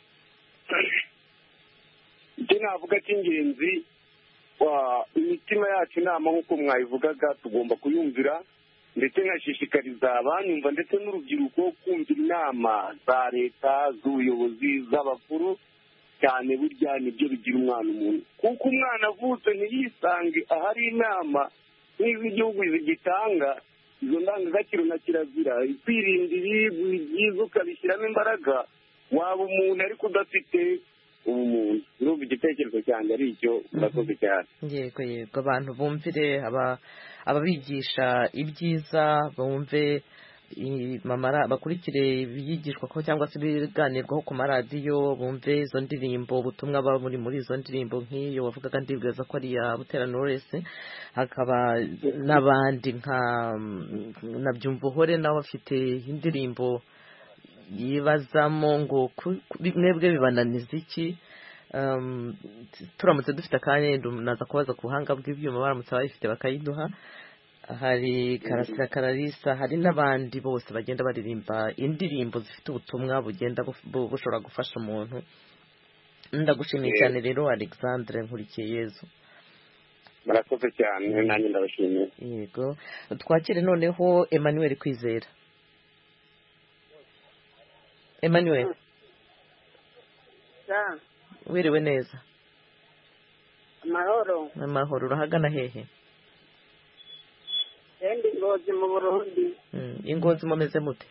icyo navuga cy'ingenzi, imitima yacu inama nk'uko mwabivugaga tugomba kuyumvira, ndetse nkashishikariza abanyumva ndetse n'urubyiruko kumvira inama za leta, z'ubuyobozi, z'abakuru cyane. Burya nibyo bigira umwana umuntu, kuko umwana avutse ntiyisange ahari inama nk'iz'igihugu zigitanga izo ndangagaciro na kirazira, kwirinda ibibi byiza ukabishyiramo imbaraga, waba umuntu ariko udafite ubumuntu. n'ubu igitekerezo cyanjye ari icyo. murakoze cyane. yego abantu bumvire ababigisha ibyiza, bumve bakurikire ibigishwa ko cyangwa se ibiganirwaho ku maradiyo, bumve izo ndirimbo, ubutumwa baba muri izo ndirimbo nk'iyo wavugaga, ndibwira ko ari iya Butera Knowless. hakaba n'abandi na Byumvuhore nawe afite indirimbo yibazamo ngo mwebwe bibananiza iki. turamutse dufite akanya naza kubaza ku buhanga bw'ibyuma, baramutse bayifite bakayiduha. hari Karasira Kararisa, hari n'abandi bose bagenda baririmba indirimbo zifite ubutumwa bugenda bushobora gufasha umuntu. ndagushimiye cyane rero Alexandre Nkurikiyeyezu. murakoze cyane, nanjye ndabashimiye. yego twakire noneho Emmanuel Kwizera. Emmanuel, wiriwe neza? amahoro. urahagana hehe? Ingozi mu Burundi. Ingozi mumeze mute?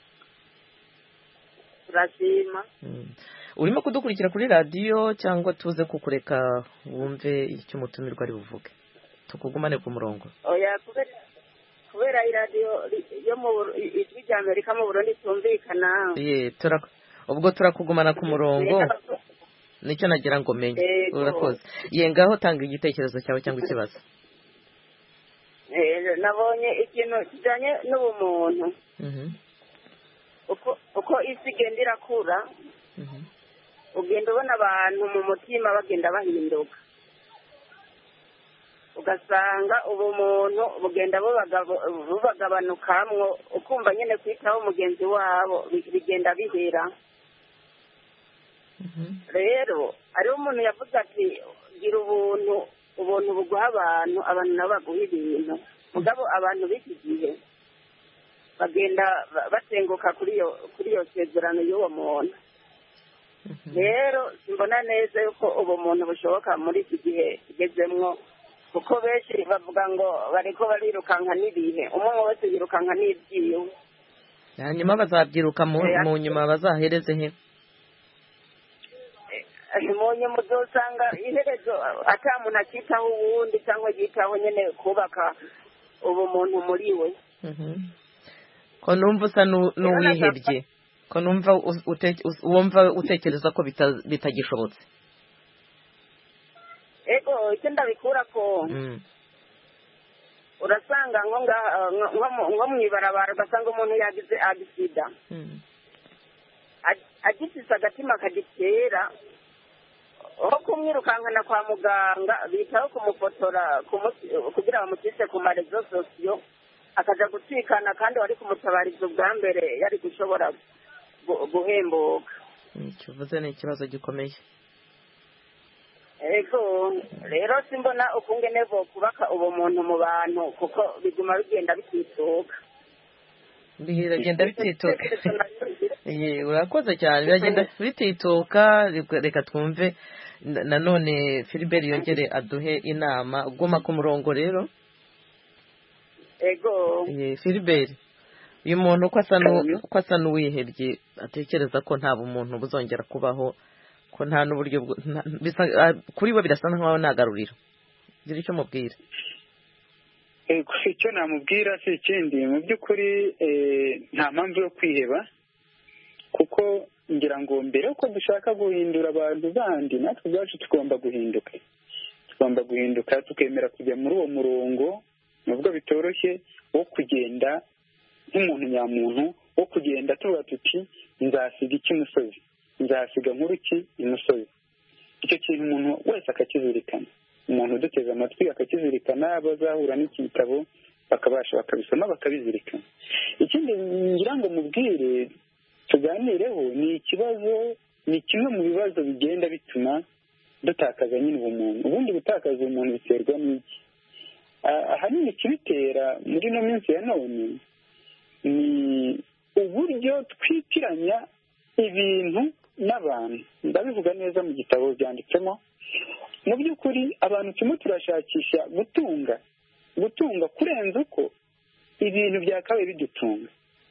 turashima. urimo kudukurikira kuri radiyo cyangwa tuze kukureka wumve icyo umutumirwa ari buvuge tukugumane ku murongo? oya, kubera iradiyo yo mu ijwi rya Amerika mu Burundi tumvikana. ubwo turakugumana ku murongo, nicyo nagira ngo menye. urakoze. ngaho tanga igitekerezo cyawe cyangwa ikibazo. nabonye ikintu kijyanye n'ubumuntu. uko isi igenda irakura, ugenda ubona abantu mu mutima bagenda bahinduka, ugasanga ubumuntu bugenda bubagabanukamwo, ukumva nyine kwitaho mugenzi wabo bigenda bihera. rero hariho umuntu yavuze ati gira ubuntu buguha abantu nabo baguha ibintu. mugabo abantu b'iki gihe bagenda batenguka kuri iyo sezerano y'uwo muntu. rero simbona neza yuko ubumuntu bushoboka muri iki gihe tugezemwo, kuko benshi bavuga ngo bariko barirukanka n'ibihe, umwe wese yirukanka n'ibyiwe, hanyuma bazabyiruka mu nyuma bazahereze he? mu nyuma uzosanga iherezo ata muntu akitaho uwundi cyangwa yitaho nyine kubaka ubumuntu muri we. ko numva usa n'uwihebye, ko numva wumva utekereza ko bitagishobotse. ego icyo ndabikura ko urasanga nko mu ibarabara ugasanga umuntu yagize agisida, agifise agatima kagitera, aho kumwirukankana kwa muganga bitaho kumufotora kugira bamucishe ku marezo sosiyo, akaja gutwikana kandi wari kumutabariza ubwa mbere yari gushobora guhembuka. kivuze ni ikibazo gikomeye. ego rero simbona ukungene bo kubaka ubumuntu mu bantu, kuko biguma bigenda bitituka. biragenda bitituka. urakoze cyane, biragenda bitituka. reka twumve nanone Philbert yongere aduhe inama. guma ku murongo rero. ego Philbert, uyu muntu uko asa n'uwihebye, atekereza ko nta bumuntu buzongera kubaho, ko nta n'uburyo kuri we birasa nkaho nagaruriro. gira icyo mubwira. icyo namubwira si ikindi, mu by'ukuri nta mpamvu yo kwiheba, kuko ngira ngo mbere yuko dushaka guhindura abantu bandi, natwe ubwacu tugomba guhinduka tukemera kujya muri uwo murongo, nubwo bitoroshye, wo kugenda nk'umuntu nyamuntu, wo kugenda tuvuga tuti nzasiga iki imusozi, nzasiga nk'uruki imusozi. icyo kintu umuntu wese akakizirikana. umuntu uduteze amatwi akakizirikana, bazahura n'iki gitabo bakabasha bakabisoma bakabizirikana. ikindi ngira ngo mubwire tuganireho ni ikibazo, ni kimwe mu bibazo bigenda bituma dutakaza nyine ubumuntu. Ubundi gutakaza ubumuntu biterwa n'iki? Ahanini ikibitera muri ino minsi ya none ni uburyo twitiranya ibintu n'abantu. Ndabivuga neza mu gitabo byanditsemo. Mu by'ukuri abantu turimo turashakisha gutunga kurenza uko ibintu byakabaye bidutunga,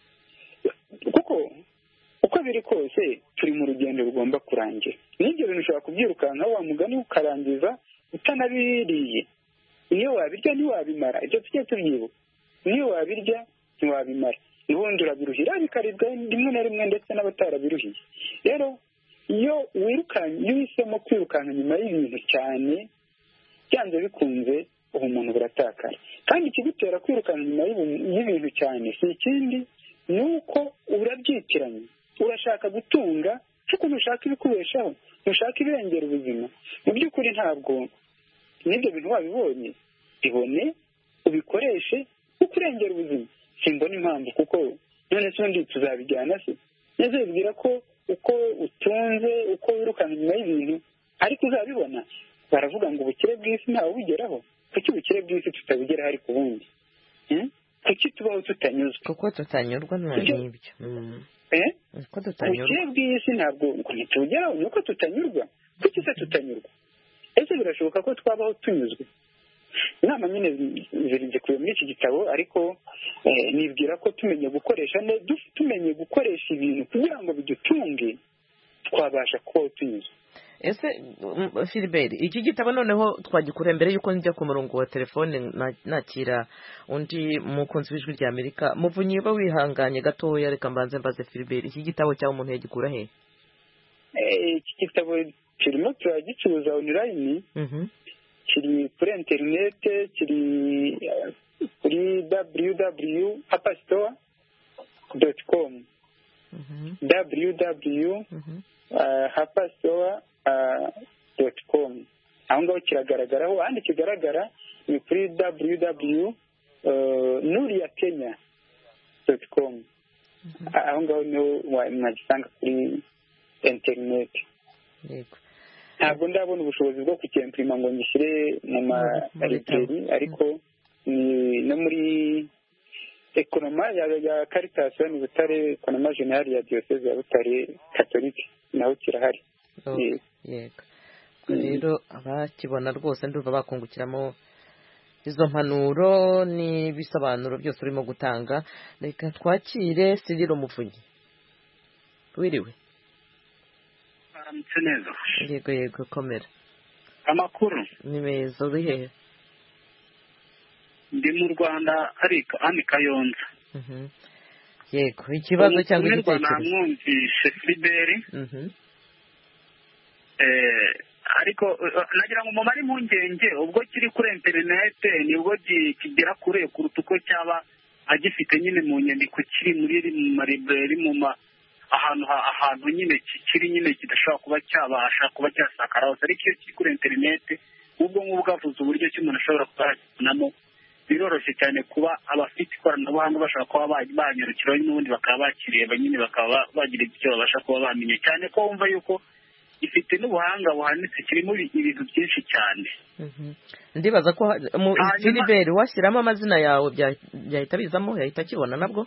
kuko uko biri kose turi mu rugendo rugomba kurangira. N'ibyo bintu ushobora kubyirukanka wa mugani ukarangiza utanabiriye. Iyo wabirya ntiwabimara, ibyo tujye tubyibuka. Niyo wabirya ntiwabimara, ubundi urabiruhira bikaribwa rimwe na rimwe ndetse n'abatarabiruhiye. Rero iyo uhisemo kwirukanka nyuma y'ibintu cyane, byanze bikunze ubumuntu buratakara. Kandi ikigutera kwirukanka nyuma y'ibintu cyane si ikindi, ni uko urabyitiranya. Urashaka gutunga kuko ntushaka ibikubeshaho, ntushaka ibirengera ubuzima. Mu by'ukuri ntabwo n'ibyo bintu wabibonye, bibone ubikoreshe kuko urengera ubuzima. Simbona impamvu, kuko none se undi tuzabijyana se? Neza bibwira ko uko utunze, uko wirukanka nyuma y'ibintu ariko uzabibona. Baravuga ngo ubukire bw'isi ntawe ubugeraho. Kuki ubukire bw'isi tutabugeraho ariko ubundi? Kuki tubaho tutanyuzwe? Kuko tutanyurwa n'ibyo. Ubukire bw'isi ntabwo ntitubugeraho, ni uko tutanyurwa. Kuki se tutanyurwa? Ese birashoboka ko twabaho tunyuzwe? Inama nyine zikubiye muri iki gitabo, ariko nibwira ko tumenye gukoresha ibintu kugira ngo bidutunge, twabasha kubaho tunyuzwe. Ese Philbert, iki gitabo noneho twagikura mbere yuko njya ku murongo wa telefone nakira undi mukunzi w'ijwi rya Amerika. Muvunyi ba wihanganye gatoya, reka mbanze mbaze Philbert, iki gitabo cyangwa umuntu yagikura he? Iki gitabo kirimo turagicuruza online, kiri kuri interinete, kiri kuri www.hapastore.com www.hapastore.com. aho ngaho kiragaragaraho. ahandi kigaragara ni kuri www.nuriyakenya.com. aho ngaho niho mwagisanga kuri interinete. Ntabwo ndabona ubushobozi bwo kucyempirima ngo ngishyire mu mariteri, ariko ni no muri ekonoma ya Caritas ni Butare, ekonoma generale ya Diocese ya Butare Catholique, naho kirahari. Yego. Rero abakibona rwose ndumva bakungukiramo izo mpanuro n'ibisobanuro byose urimo gutanga. Reka twakire Cyril Muvunyi. Wiriwe? Aramutse neza. Yego komera. Amakuru ni meza. Uri hehe? Ndi mu Rwanda, ariko ani Kayonza. Yego, ikibazo cyangwa igitekerezo? Namwumvishe Philbert. Ariko nagira ngo mumare impungenge, ubwo kiri kuri interinete nibwo kigera kure kuruta uko cyaba agifite nyine mu nyandiko, kiri muri mariberi ahantu nyine kiri nyine kidashobora kuba cyabasha kuba cyasakara hose. Ariko iyo kiri kuri interinete ubwo ngubwo avuze uburyo ki umuntu ashobora kubonamo, biroroshye cyane kuba abafite ikoranabuhanga bashaka kuba banyarukiraho n'ubundi bakaba bakireba nyine, bakaba bagira icyo babasha kuba bamenye, cyane ko wumva yuko ifite n'ubuhanga buhanitse, kirimo ibintu byinshi cyane. Ndibaza ko Philbert washyiramo amazina yawe byahita bizamo, yahita kibona nabwo.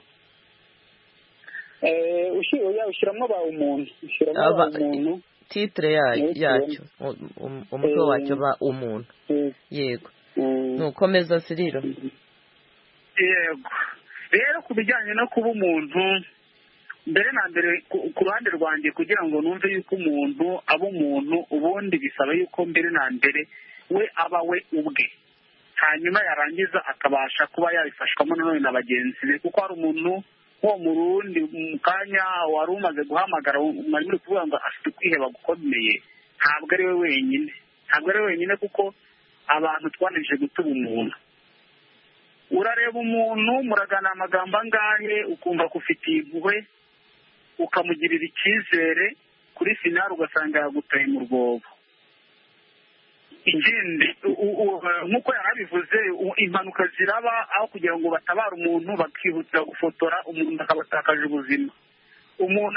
Ushyiramo ba umuntu, titre yacyo, umutwe wacyo ba umuntu. Yego. Nukomeza Cyril. Yego. Rero ku bijyanye no kuba umuntu, mbere na mbere ku ruhande rwanjye, kugira ngo numve yuko umuntu aba umuntu, ubundi bisaba yuko mbere na mbere we aba we ubwe, hanyuma yarangiza akabasha kuba yabifashwamo nanone na bagenzi be. Kuko hari umuntu wo mu rundi mu kanya wari umaze guhamagara, mwari muri kuvuga ngo afite kwiheba gukomeye. Ntabwo ari we wenyine, kuko abantu twananije gutuba umuntu. Urareba umuntu muragana amagambo angahe, ukumva ko ufitiye impuhwe, ukamugirira icyizere, kuri finali ugasanga yagutaye mu rwobo. ikindi nk'uko yarabivuze impanuka ziraba aho kugira ngo batabare umuntu bakihutira gufotora umuntu akabatakaje ubuzima. Umuntu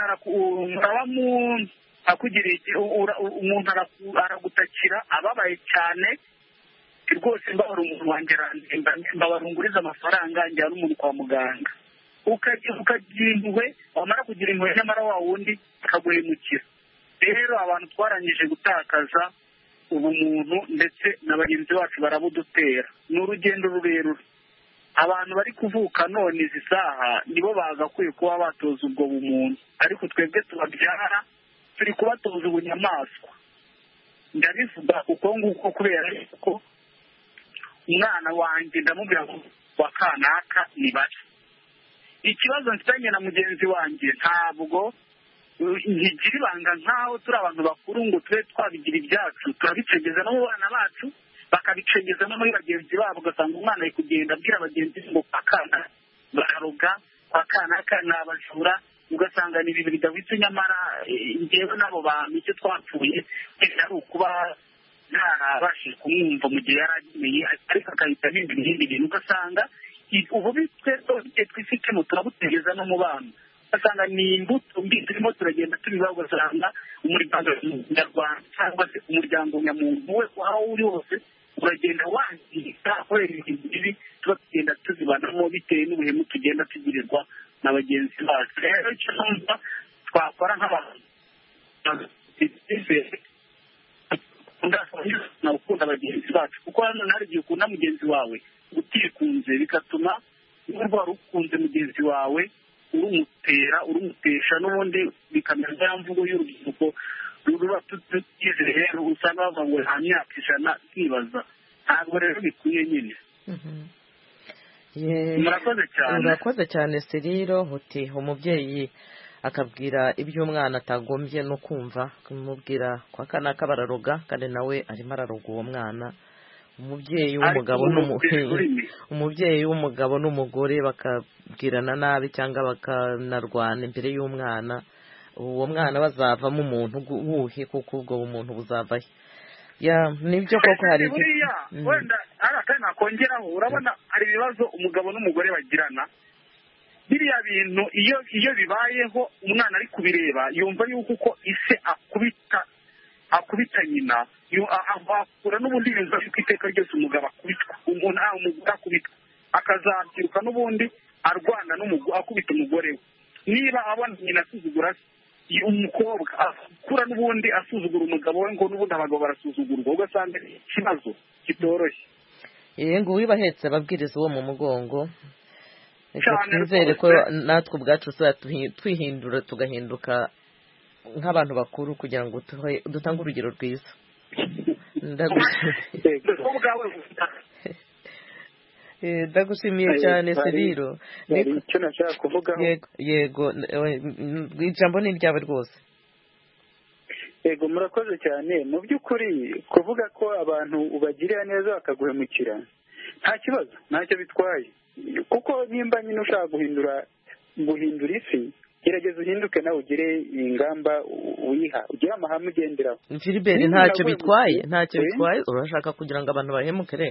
umuntu aragutakira ababaye cyane rwose, mbabara umuntu wanjye mbabarunguriza amafaranga njyana umuntu kwa muganga, ukagira impuhwe, wamara kugira impuhwe nyamara wa wundi akaguhemukira. Rero abantu twarangije gutakaza ubumuntu ndetse na bagenzi bacu barabudutera. Ni urugendo rurerure. Abantu bari kuvuka none izi saha nibo bagakwiye kuba batoza ubwo bumuntu, ariko twebwe tubabyara turi kubatoza ubunyamaswa. Ndabivuga uko nguko kubera ko umwana wanjye ndamubwira ngo wa kanaka ni bato. Ikibazo mfitanye na mugenzi wanjye ntabwo ntigira ibanga nk'aho turi abantu bakuru ngo tube twabigira ibyacu, turabicengeza no mu bana bacu bakabicengeza no muri bagenzi babo, ugasanga umwana ari kugenda abwira bagenzi ngo kwa kana bararoga, kwa kanaka ni abajura, ugasanga ni ibintu bidahwitse. Nyamara njyewe n'abo bantu icyo twapfuye ari ukuba ntarabashije kumwumva mu gihe yari agiye, ariko agahita ahindura ibindi bintu. Ugasanga ububi twifitemo turabutegeza no mu bana, ugasanga ni imbuto mbi turimo turagenda tubiba. Ugasanga umuryango nyarwanda cyangwa se umuryango nyamuntu we aho uri hose uragenda wangirika kubera ibintu bibi tuba tugenda tuzibanamo bitewe n'ubuhemu tugenda tugirirwa na bagenzi bacu. Rero icyo numva twakora nk'abantu ukunda bagenzi bacu, kuko hano hari igihe ukunda mugenzi wawe utikunze, bigatuma niba wari ukunze mugenzi wawe urumutesha n'ubundi bikamera ya mvugo y'urubyiruko ruba tutize. Rero usanga bavuga ngo nta myaka ijana nkibaza, ntabwo rero bikwiye nyine. Murakoze cyane. Urakoze cyane Seriro. Uti umubyeyi akabwira ibyo umwana atagombye no kumva, kumubwira kwa kanaka bararoga kandi nawe arimo araroga uwo mwana. Umubyeyi w'umugabo n'umugore bakabwirana nabi cyangwa bakanarwana imbere y'umwana, uwo mwana bazavamo umuntu wuhe, kuko ubwo bumuntu buzavahe. Nibyo koko hari buriya wenda ari akandi nakongeraho, urabona hari ibibazo umugabo n'umugore bagirana, biriya bintu iyo bibayeho umwana ari kubireba yumva yuko uko ise akubita nyina, akura n'ubundi yumva yuko iteka ryose umugabo akubitwa, umugore akubitwa, akazabyiruka n'ubundi arwana akubita umugore we. Niba abona nyina asuzugura umukobwa, akura n'ubundi asuzugura umugabo we, ngo n'ubundi abagabo barasuzugurwa, ugasanga ikibazo kitoroshye. Ngo wibahetse ababwiriza uwo mu mugongo. Twizere ko natwe ubwacu twihindura tugahinduka nk'abantu bakuru kugira ngo dutange urugero rwiza. Ndagushimiye cyane Seriro. Icyo nashaka kuvuga, yego ijambo ni iryawe rwose. Yego murakoze cyane. Mu by'ukuri kuvuga ko abantu ubagirira neza bakaguhemukira nta kibazo, ntacyo bitwaye, kuko nimba nyine ushaka guhindura isi, gerageza uhinduke nawe ugire ingamba wiha, ugire amahame ugenderaho. Philbert, ntacyo bitwaye urashaka kugira ngo abantu bahemukire?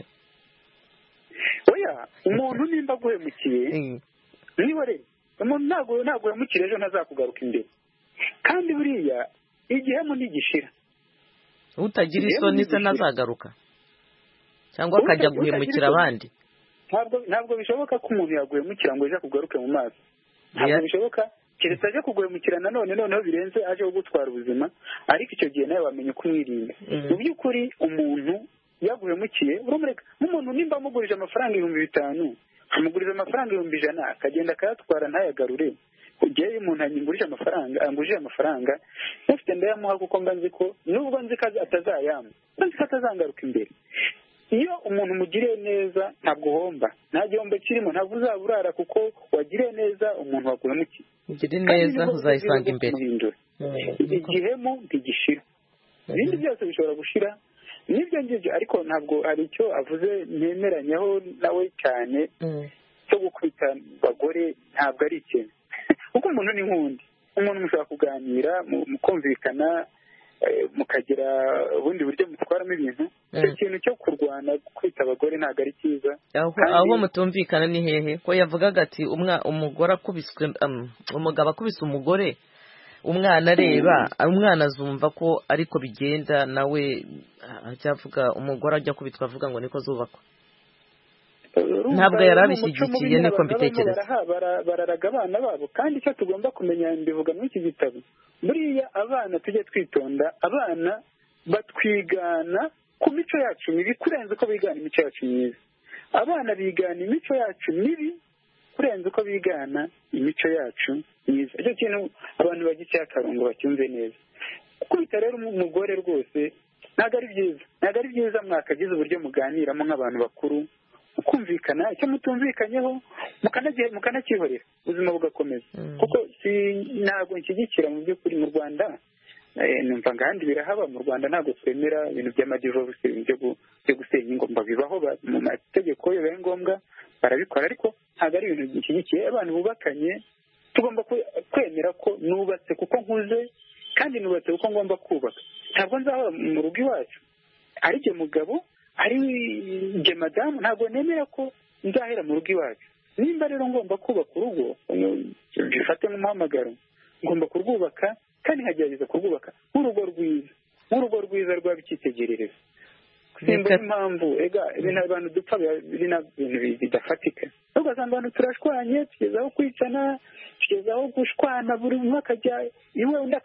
Oya, umuntu nimba aguhemukiye niwe umuntu ntabwo yamukira ejo ntazakugaruka imbere, kandi buriya igihemu ntigishira. Utagira isoni se ntazagaruka, cyangwa akajya guhemukira abandi. Ntabwo bishoboka ko umuntu yaguhemukira ngo ejo akugaruke mu maso, ntabwo bishoboka. Keretse aje kuguhemukira noneho birenze aje kugutwara ubuzima, ariko icyo gihe nawe wamenya uko umwirinda. Mu by'ukuri umuntu yaguhemukiye uramureka. Nk'umuntu nimba amugurije amafaranga 5,000, amugurije amafaranga 100, akagenda akayatwara ntayagarure, ugiye umuntu angurije amafaranga ufite ndayamuha, kuko mba nzi ko nubwo nzi ko atazayama, nzi ko atazangaruka imbere. Iyo umuntu umugiriye neza ntabwo uhomba, nta gihombo kirimo, ntabwo uzaba urara, kuko wagiriye neza umuntu waguhemukiye. Ugire neza uzayisanga imbere. Igihemu ntigishira, ibindi byose bishobora gushira n'ibyo ngibyo, ariko ntabwo hari icyo avuze ntemeranyaho nawe cyane cyo gukubita abagore. Ntabwo ari ikintu, kuko umuntu ni nk'undi, umuntu mushobora kuganira mukumvikana, mukagira ubundi buryo mutwaramo ibintu icyo kintu cyo kurwana kwita abagore ntabwo ari cyiza. aho mutumvikana ni hehe ko yavugaga ati umugore akubiswe umugabo akubise umugore umwana areba umwana azumva ko ariko bigenda nawe ajyavuga umugore ajya kubitwa avuga ngo niko zubakwa ntabwo yari abishyigikiye niko mbitekereza. Bararaga abana babo kandi icyo tugomba kumenya mbivuga muri iki gitabo buriya abana tujye twitonda abana batwigana ku mico yacu mibi kurenza uko bigana imico yacu myiza. Abana bigana imico yacu mibi kurenza uko bigana imico yacu myiza. Icyo kintu abantu bagiye akarongo bacyumve neza. Kubita rero umugore rwose ntabwo ari byiza mwakagize uburyo muganiramo nk'abantu bakuru mukumvikana icyo mutumvikanyeho mukanakihorera ubuzima bugakomeza kuko ntabwo nshyigikira mu by'ukuri mu Rwanda numva ngahandi birahaba mu Rwanda ntabwo twemera ibintu by'amadivorce byo gusenya ingo bibaho mu mategeko yo bibaye ngombwa barabikora ariko ntabwo ari ibintu bishyigikiye. Abantu bubakanye tugomba kwemera ko nubatse kuko nkuze kandi nubatse kuko ngomba kubaka. Ntabwo nzaba mu rugo iwacu ari jye mugabo ari jye madamu ntabwo nemera ko nzahera mu rugo iwacu. Nimba rero ngomba kubaka urugo bifate nk'umuhamagaro ngomba kurwubaka kandi nkagerageza kurwubaka nk'urugo rwiza rwaba icyitegererezo. Simba impamvu ibintu abantu dupfa biri na bintu bidafatika ugasanga abantu turashwanye tugeze aho kwicana tugeze aho gushwana buri umwe akajya iwe undi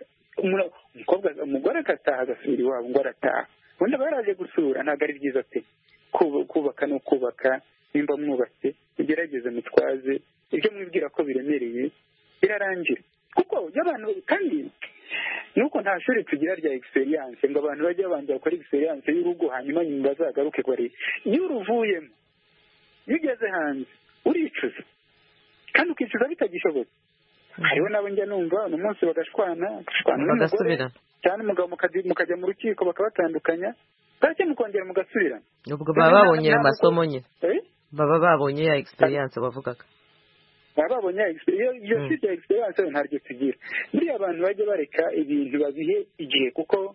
umugore agataha agasubira iwabo ngo arataha undi aba yaraje gusura. Ntabwo ari byiza pe kubaka no kubaka. Nimba mwubatse mugerageze mutwaze ibyo mwibwira ko biremereye birarangira kuko y'abantu kandi nuko nta shuri tugira rya experience ngo abantu bajye babanza gukora experience y'urugo hanyuma nyuma bazagaruke kuri iyo uruvuyemo iyo ugeze hanze uricuza kandi ukicuza bitagishobotse. hariho nabo njya numva uno munsi bagashwana n'umugore cyane umugabo mukajya mu rukiko bakabatandukanya bwacye mukongera mugasubirana. ubwo baba babonye ayo masomo nyine baba babonye ya experience bavugaga baba babonye iyo shit ya experience ntaryo tugira. Buriya abantu bajye bareka ibintu babihe igihe kuko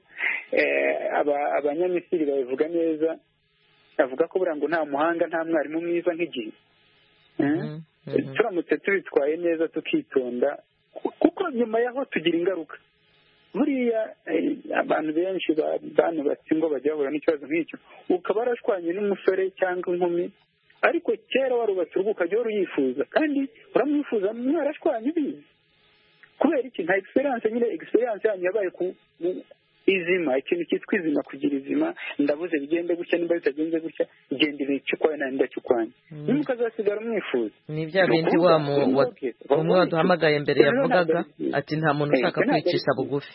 abanyamisiri babivuga neza bavuga ko buriya ngo nta muhanga nta mwarimu mwiza nk'igihe. Turamutse tubitwaye neza tukitonda kuko nyuma yaho tugira ingaruka. Buriya abantu benshi banubatse ngo bajya bahura n'ikibazo nk'icyo ukaba warashwanye n'umusore cyangwa inkumi ariko kera warubatse urugo ukajya uyifuza kandi uramwifuza mwarashwanye ubizi kubera iki nta experience nyine experience yanyu yabaye ku izima. Ikintu cyitwa izima kugira izima ndabuze bigende gutya nimba bitagenze gutya igendere icukwaye nandi ndacukwanye nimba ukazasigara umwifuza. Ni bya bindi umwe waduhamagaye mbere yavugaga ati nta muntu ushaka kwicisha bugufi.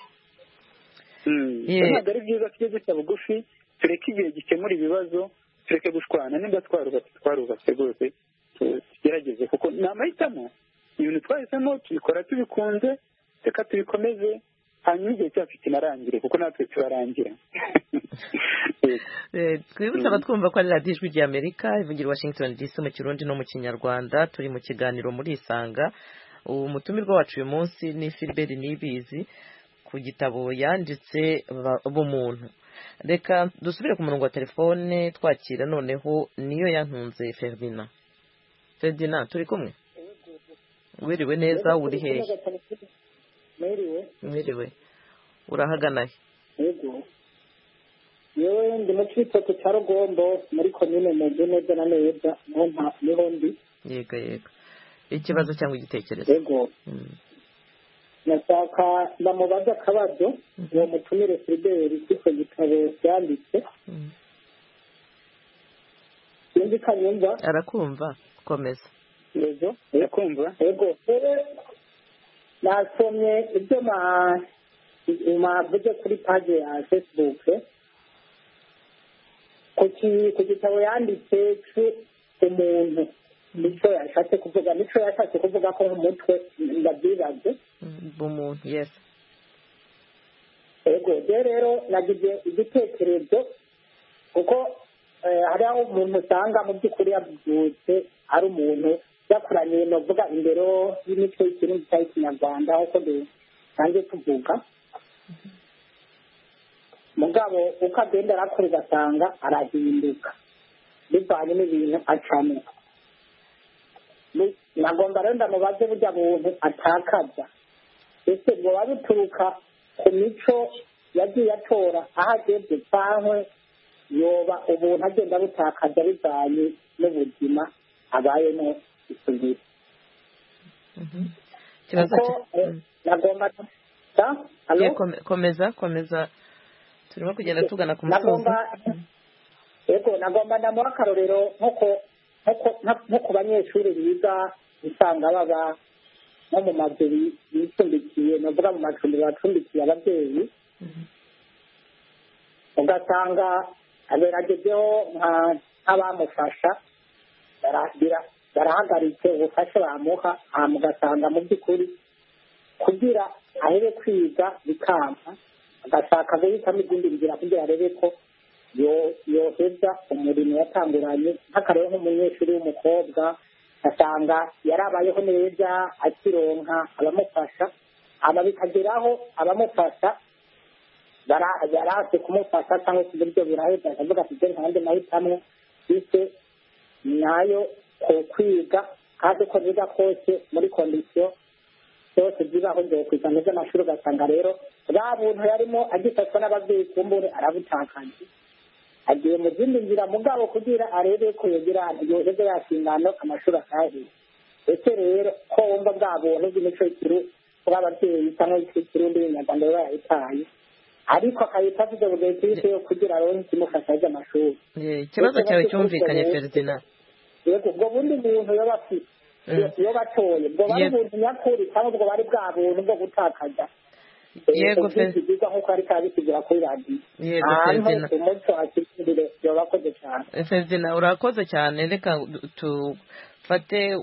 Ntabwo ari byiza tujye duca bugufi tureke igihe gikemura ibibazo tureke gushwana. nimba twarubatse rwose tugerageze kuko ni amahitamo ibintu twahisemo tubikora tubikunze reka tubikomeze hanyuma igihe cyacu kinarangire kuko natwe turarangira. twibutse abatwumva ko ari radiyo ijwi ry'Amerika ivugira Washington DC mu Kirundi no mu Kinyarwanda. turi mu kiganiro muri Isanga. umutumirwa wacu uyu munsi ni Philbert Niyibizi ku gitabo yanditse ubumuntu. Reka dusubire ku murongo wa telefone twakira noneho niyo yantunze Ferdinand turi kumwe. Wiriwe neza uri hehe? Mwiriwe urahagana he? Yego yewe ndi mu Cibitoke cya Rugombo muri komine Meze neza na neza niho ndi. Yego ikibazo cyangwa igitekerezo? Yego nashaka ndamubaza akabazo uwo mutumire Philbert kiko gitabo cyanditse. Sinzi kanyumva? Arakumva komeza. Yego arakumva. Yego nasomye ibyo mavuze kuri page ya Facebook ku gitabo yanditse umuntu nico yashatse kuvuga ko umutwe ndabyibaze umuntu. Yes. Yego rero nagize igitekerezo kuko hari aho umuntu usanga mu by'ukuri yabyutse ari umuntu yakuranye novuga imbero y'imico y'ikirundi cyangwa ikinyarwanda uko dusanzwe tuvuga. mugabo uko agenda arakora ugasanga arahinduka bivanye n'ibintu acamo. Nagomba rero ndamubaze burya buntu atakaza ese bwoba bituruka ku mico yagiye atora aho ageze cyangwa yoba ubuntu agenda butakaza bivanye n'ubuzima abayemo isugira. Nagomba komeza turimo kugenda tugana ku musozi. Yego nagomba ndamuha akarorero nko ku banyeshuri biga usanga baba nko mu mazu bicumbikiye navuga mu macumbi bacumbikiye ababyeyi ugasanga aberagezeho nk'abamufasha barahagaritse ubufasha bamuha ugasanga mu by'ukuri kugira ahebe kwiga bikamba agashaka guhitamo izindi nzira kugira arebe ko yoheza umurimo yatanguranye nk'akarere nk'umunyeshuri w'umukobwa asanga yarabayeho neza akironka abamufasha aba bikageraho abamufasha barase kumufasha cyangwa se uburyo buraheza akavuga ati nkanjye nahitamo bise nayo ku kwiga kandi uko biga kose muri kondisiyo zose zibaho ngiye kwiga neza amashuri ugasanga rero bwa buntu yarimo agifashwa n'ababyeyi kumbure arabutakaje agiye mu zindi nzira mugabo kugira arebe ko yogira yoheze yashingano amashuri akahe. Ese rero ko wumva bwa buntu bw'imico y'ikiru kuba ababyeyi cyangwa ikirundi b'inyarwanda baba yayitaye ariko akayita avuze bugiye kibise yo kugira aronke ikimufasha ajya amashuri. Ikibazo cyawe cyumvikanye Ferdinand. Yego ubwo bundi buntu yoba afite iyo batoye ubwo bari buntu nyakuri cyangwa ubwo bari bwa buntu bwo gutakaza. Yego Ferdinand nkuko ari kabikigira kuri radio. Yego Ferdinand umuco akikirire yobakoze cyane. Ferdinand urakoze cyane reka tufate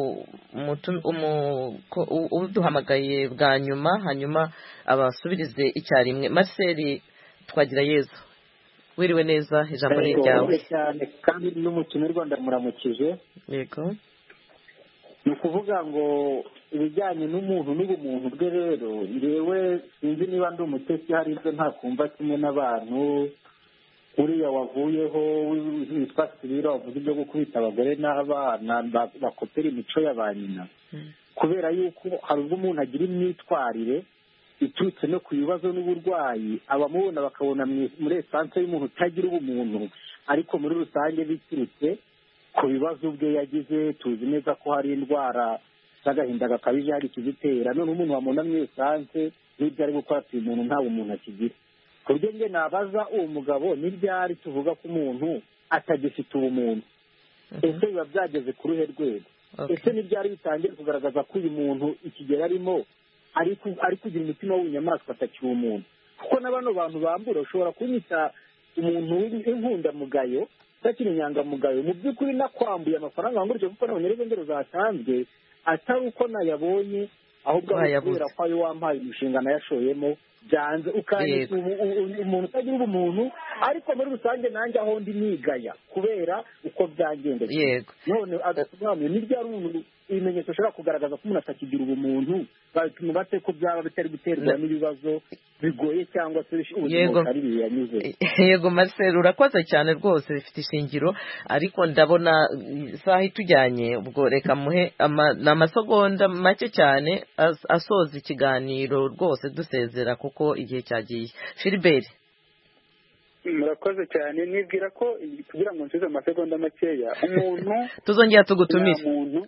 uduhamagaye bwa nyuma hanyuma abasubirize icyarimwe. Marcel twagira Yezu wiriwe neza ijambo ni ryawe cyane kandi n'umutumirwa ndamuramukije. Yego ni ukuvuga ngo ibijyanye n'umuntu n'ubumuntu bwe rero ngewe sinzi niba ndi umutesi hari ibyo ntakumva kimwe n'abantu uriya wavuyeho witwa Sirira wavuze ibyo gukubita abagore n'abana bakopera imico ya ba nyina kubera yuko hari ubwo umuntu agira imyitwarire iturutse no ku bibazo n'uburwayi abamubona bakabona muri esanse y'umuntu utagira ubumuntu ariko muri rusange biturutse ku bibazo bwe yagize. Tuzi neza ko hari indwara z'agahinda gakabije hari ikizitera none umuntu wamubona muri esanse n'ibyo ari gukora ati umuntu nta bumuntu akigira. ku buryo njye nabaza uwo mugabo ni ryari tuvuga ko umuntu atagifite ubumuntu ese biba byageze ku ruhe rwego ese ni ryari bitangiye kugaragaza ko uyu muntu ikigero arimo ari kugira umutima w'inyamaswa atakiri umuntu kuko na bano bantu bambura ushobora kunyita umuntu w'inkundamugayo utakiri inyangamugayo mu by'ukuri nakwambuye amafaranga wangurije kuko nabonye ari ngero zatanzwe atari uko nayabonye ahubwo kubera ko ayo wampaye umushinga nayashoyemo byanze ukandika umuntu utagira ubumuntu ariko muri rusange nanjye aho ndi nigaya kubera uko byagendeye none agasobanura ni ryari umuntu ibimenyetso ushobora kugaragaza ko umuntu atakigira ubumuntu batuma bate ko byaba bitari guterwa n'ibibazo bigoye cyangwa se ubuzima butari biyanyuze. Yego Marcel urakoze cyane rwose bifite ishingiro ariko ndabona isaha itujyanye ubwo reka muhe amasegonda make cyane asoza ikiganiro rwose dusezera kuko igihe cyagiye. Philbert murakoze cyane nibwira ko kugira ngo nsubize amasegonda makeya umuntu tuzongera tugutumire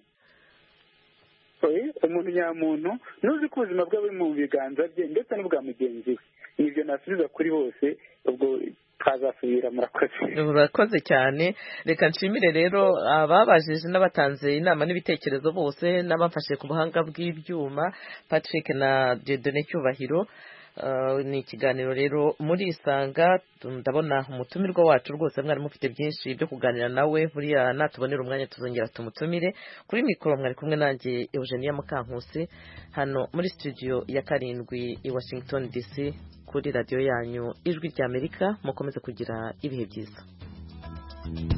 umuntu nyamuntu nuzi ko ubuzima bwe buri mu biganza bye ndetse n'ubwa mugenzi we nibyo nasubiza kuri bose ubwo twazasubira. murakoze cyane reka nshimire rero ababajije n'abatanze inama n'ibitekerezo bose n'abafashe ku buhanga bw'ibyuma Patrick na Dieudonné Cyubahiro. Ni ikiganiro rero muri isanga ndabona umutumirwa wacu rwose mwari mufite byinshi byo kuganira nawe buriya natubonera umwanya tuzongera tumutumire. Kuri mikoro mwari kumwe nanjye Eugenia Mukankusi hano muri studio ya 7 i Washington DC kuri radio yanyu Ijwi ry'Amerika. Mukomeze kugira ibihe byiza.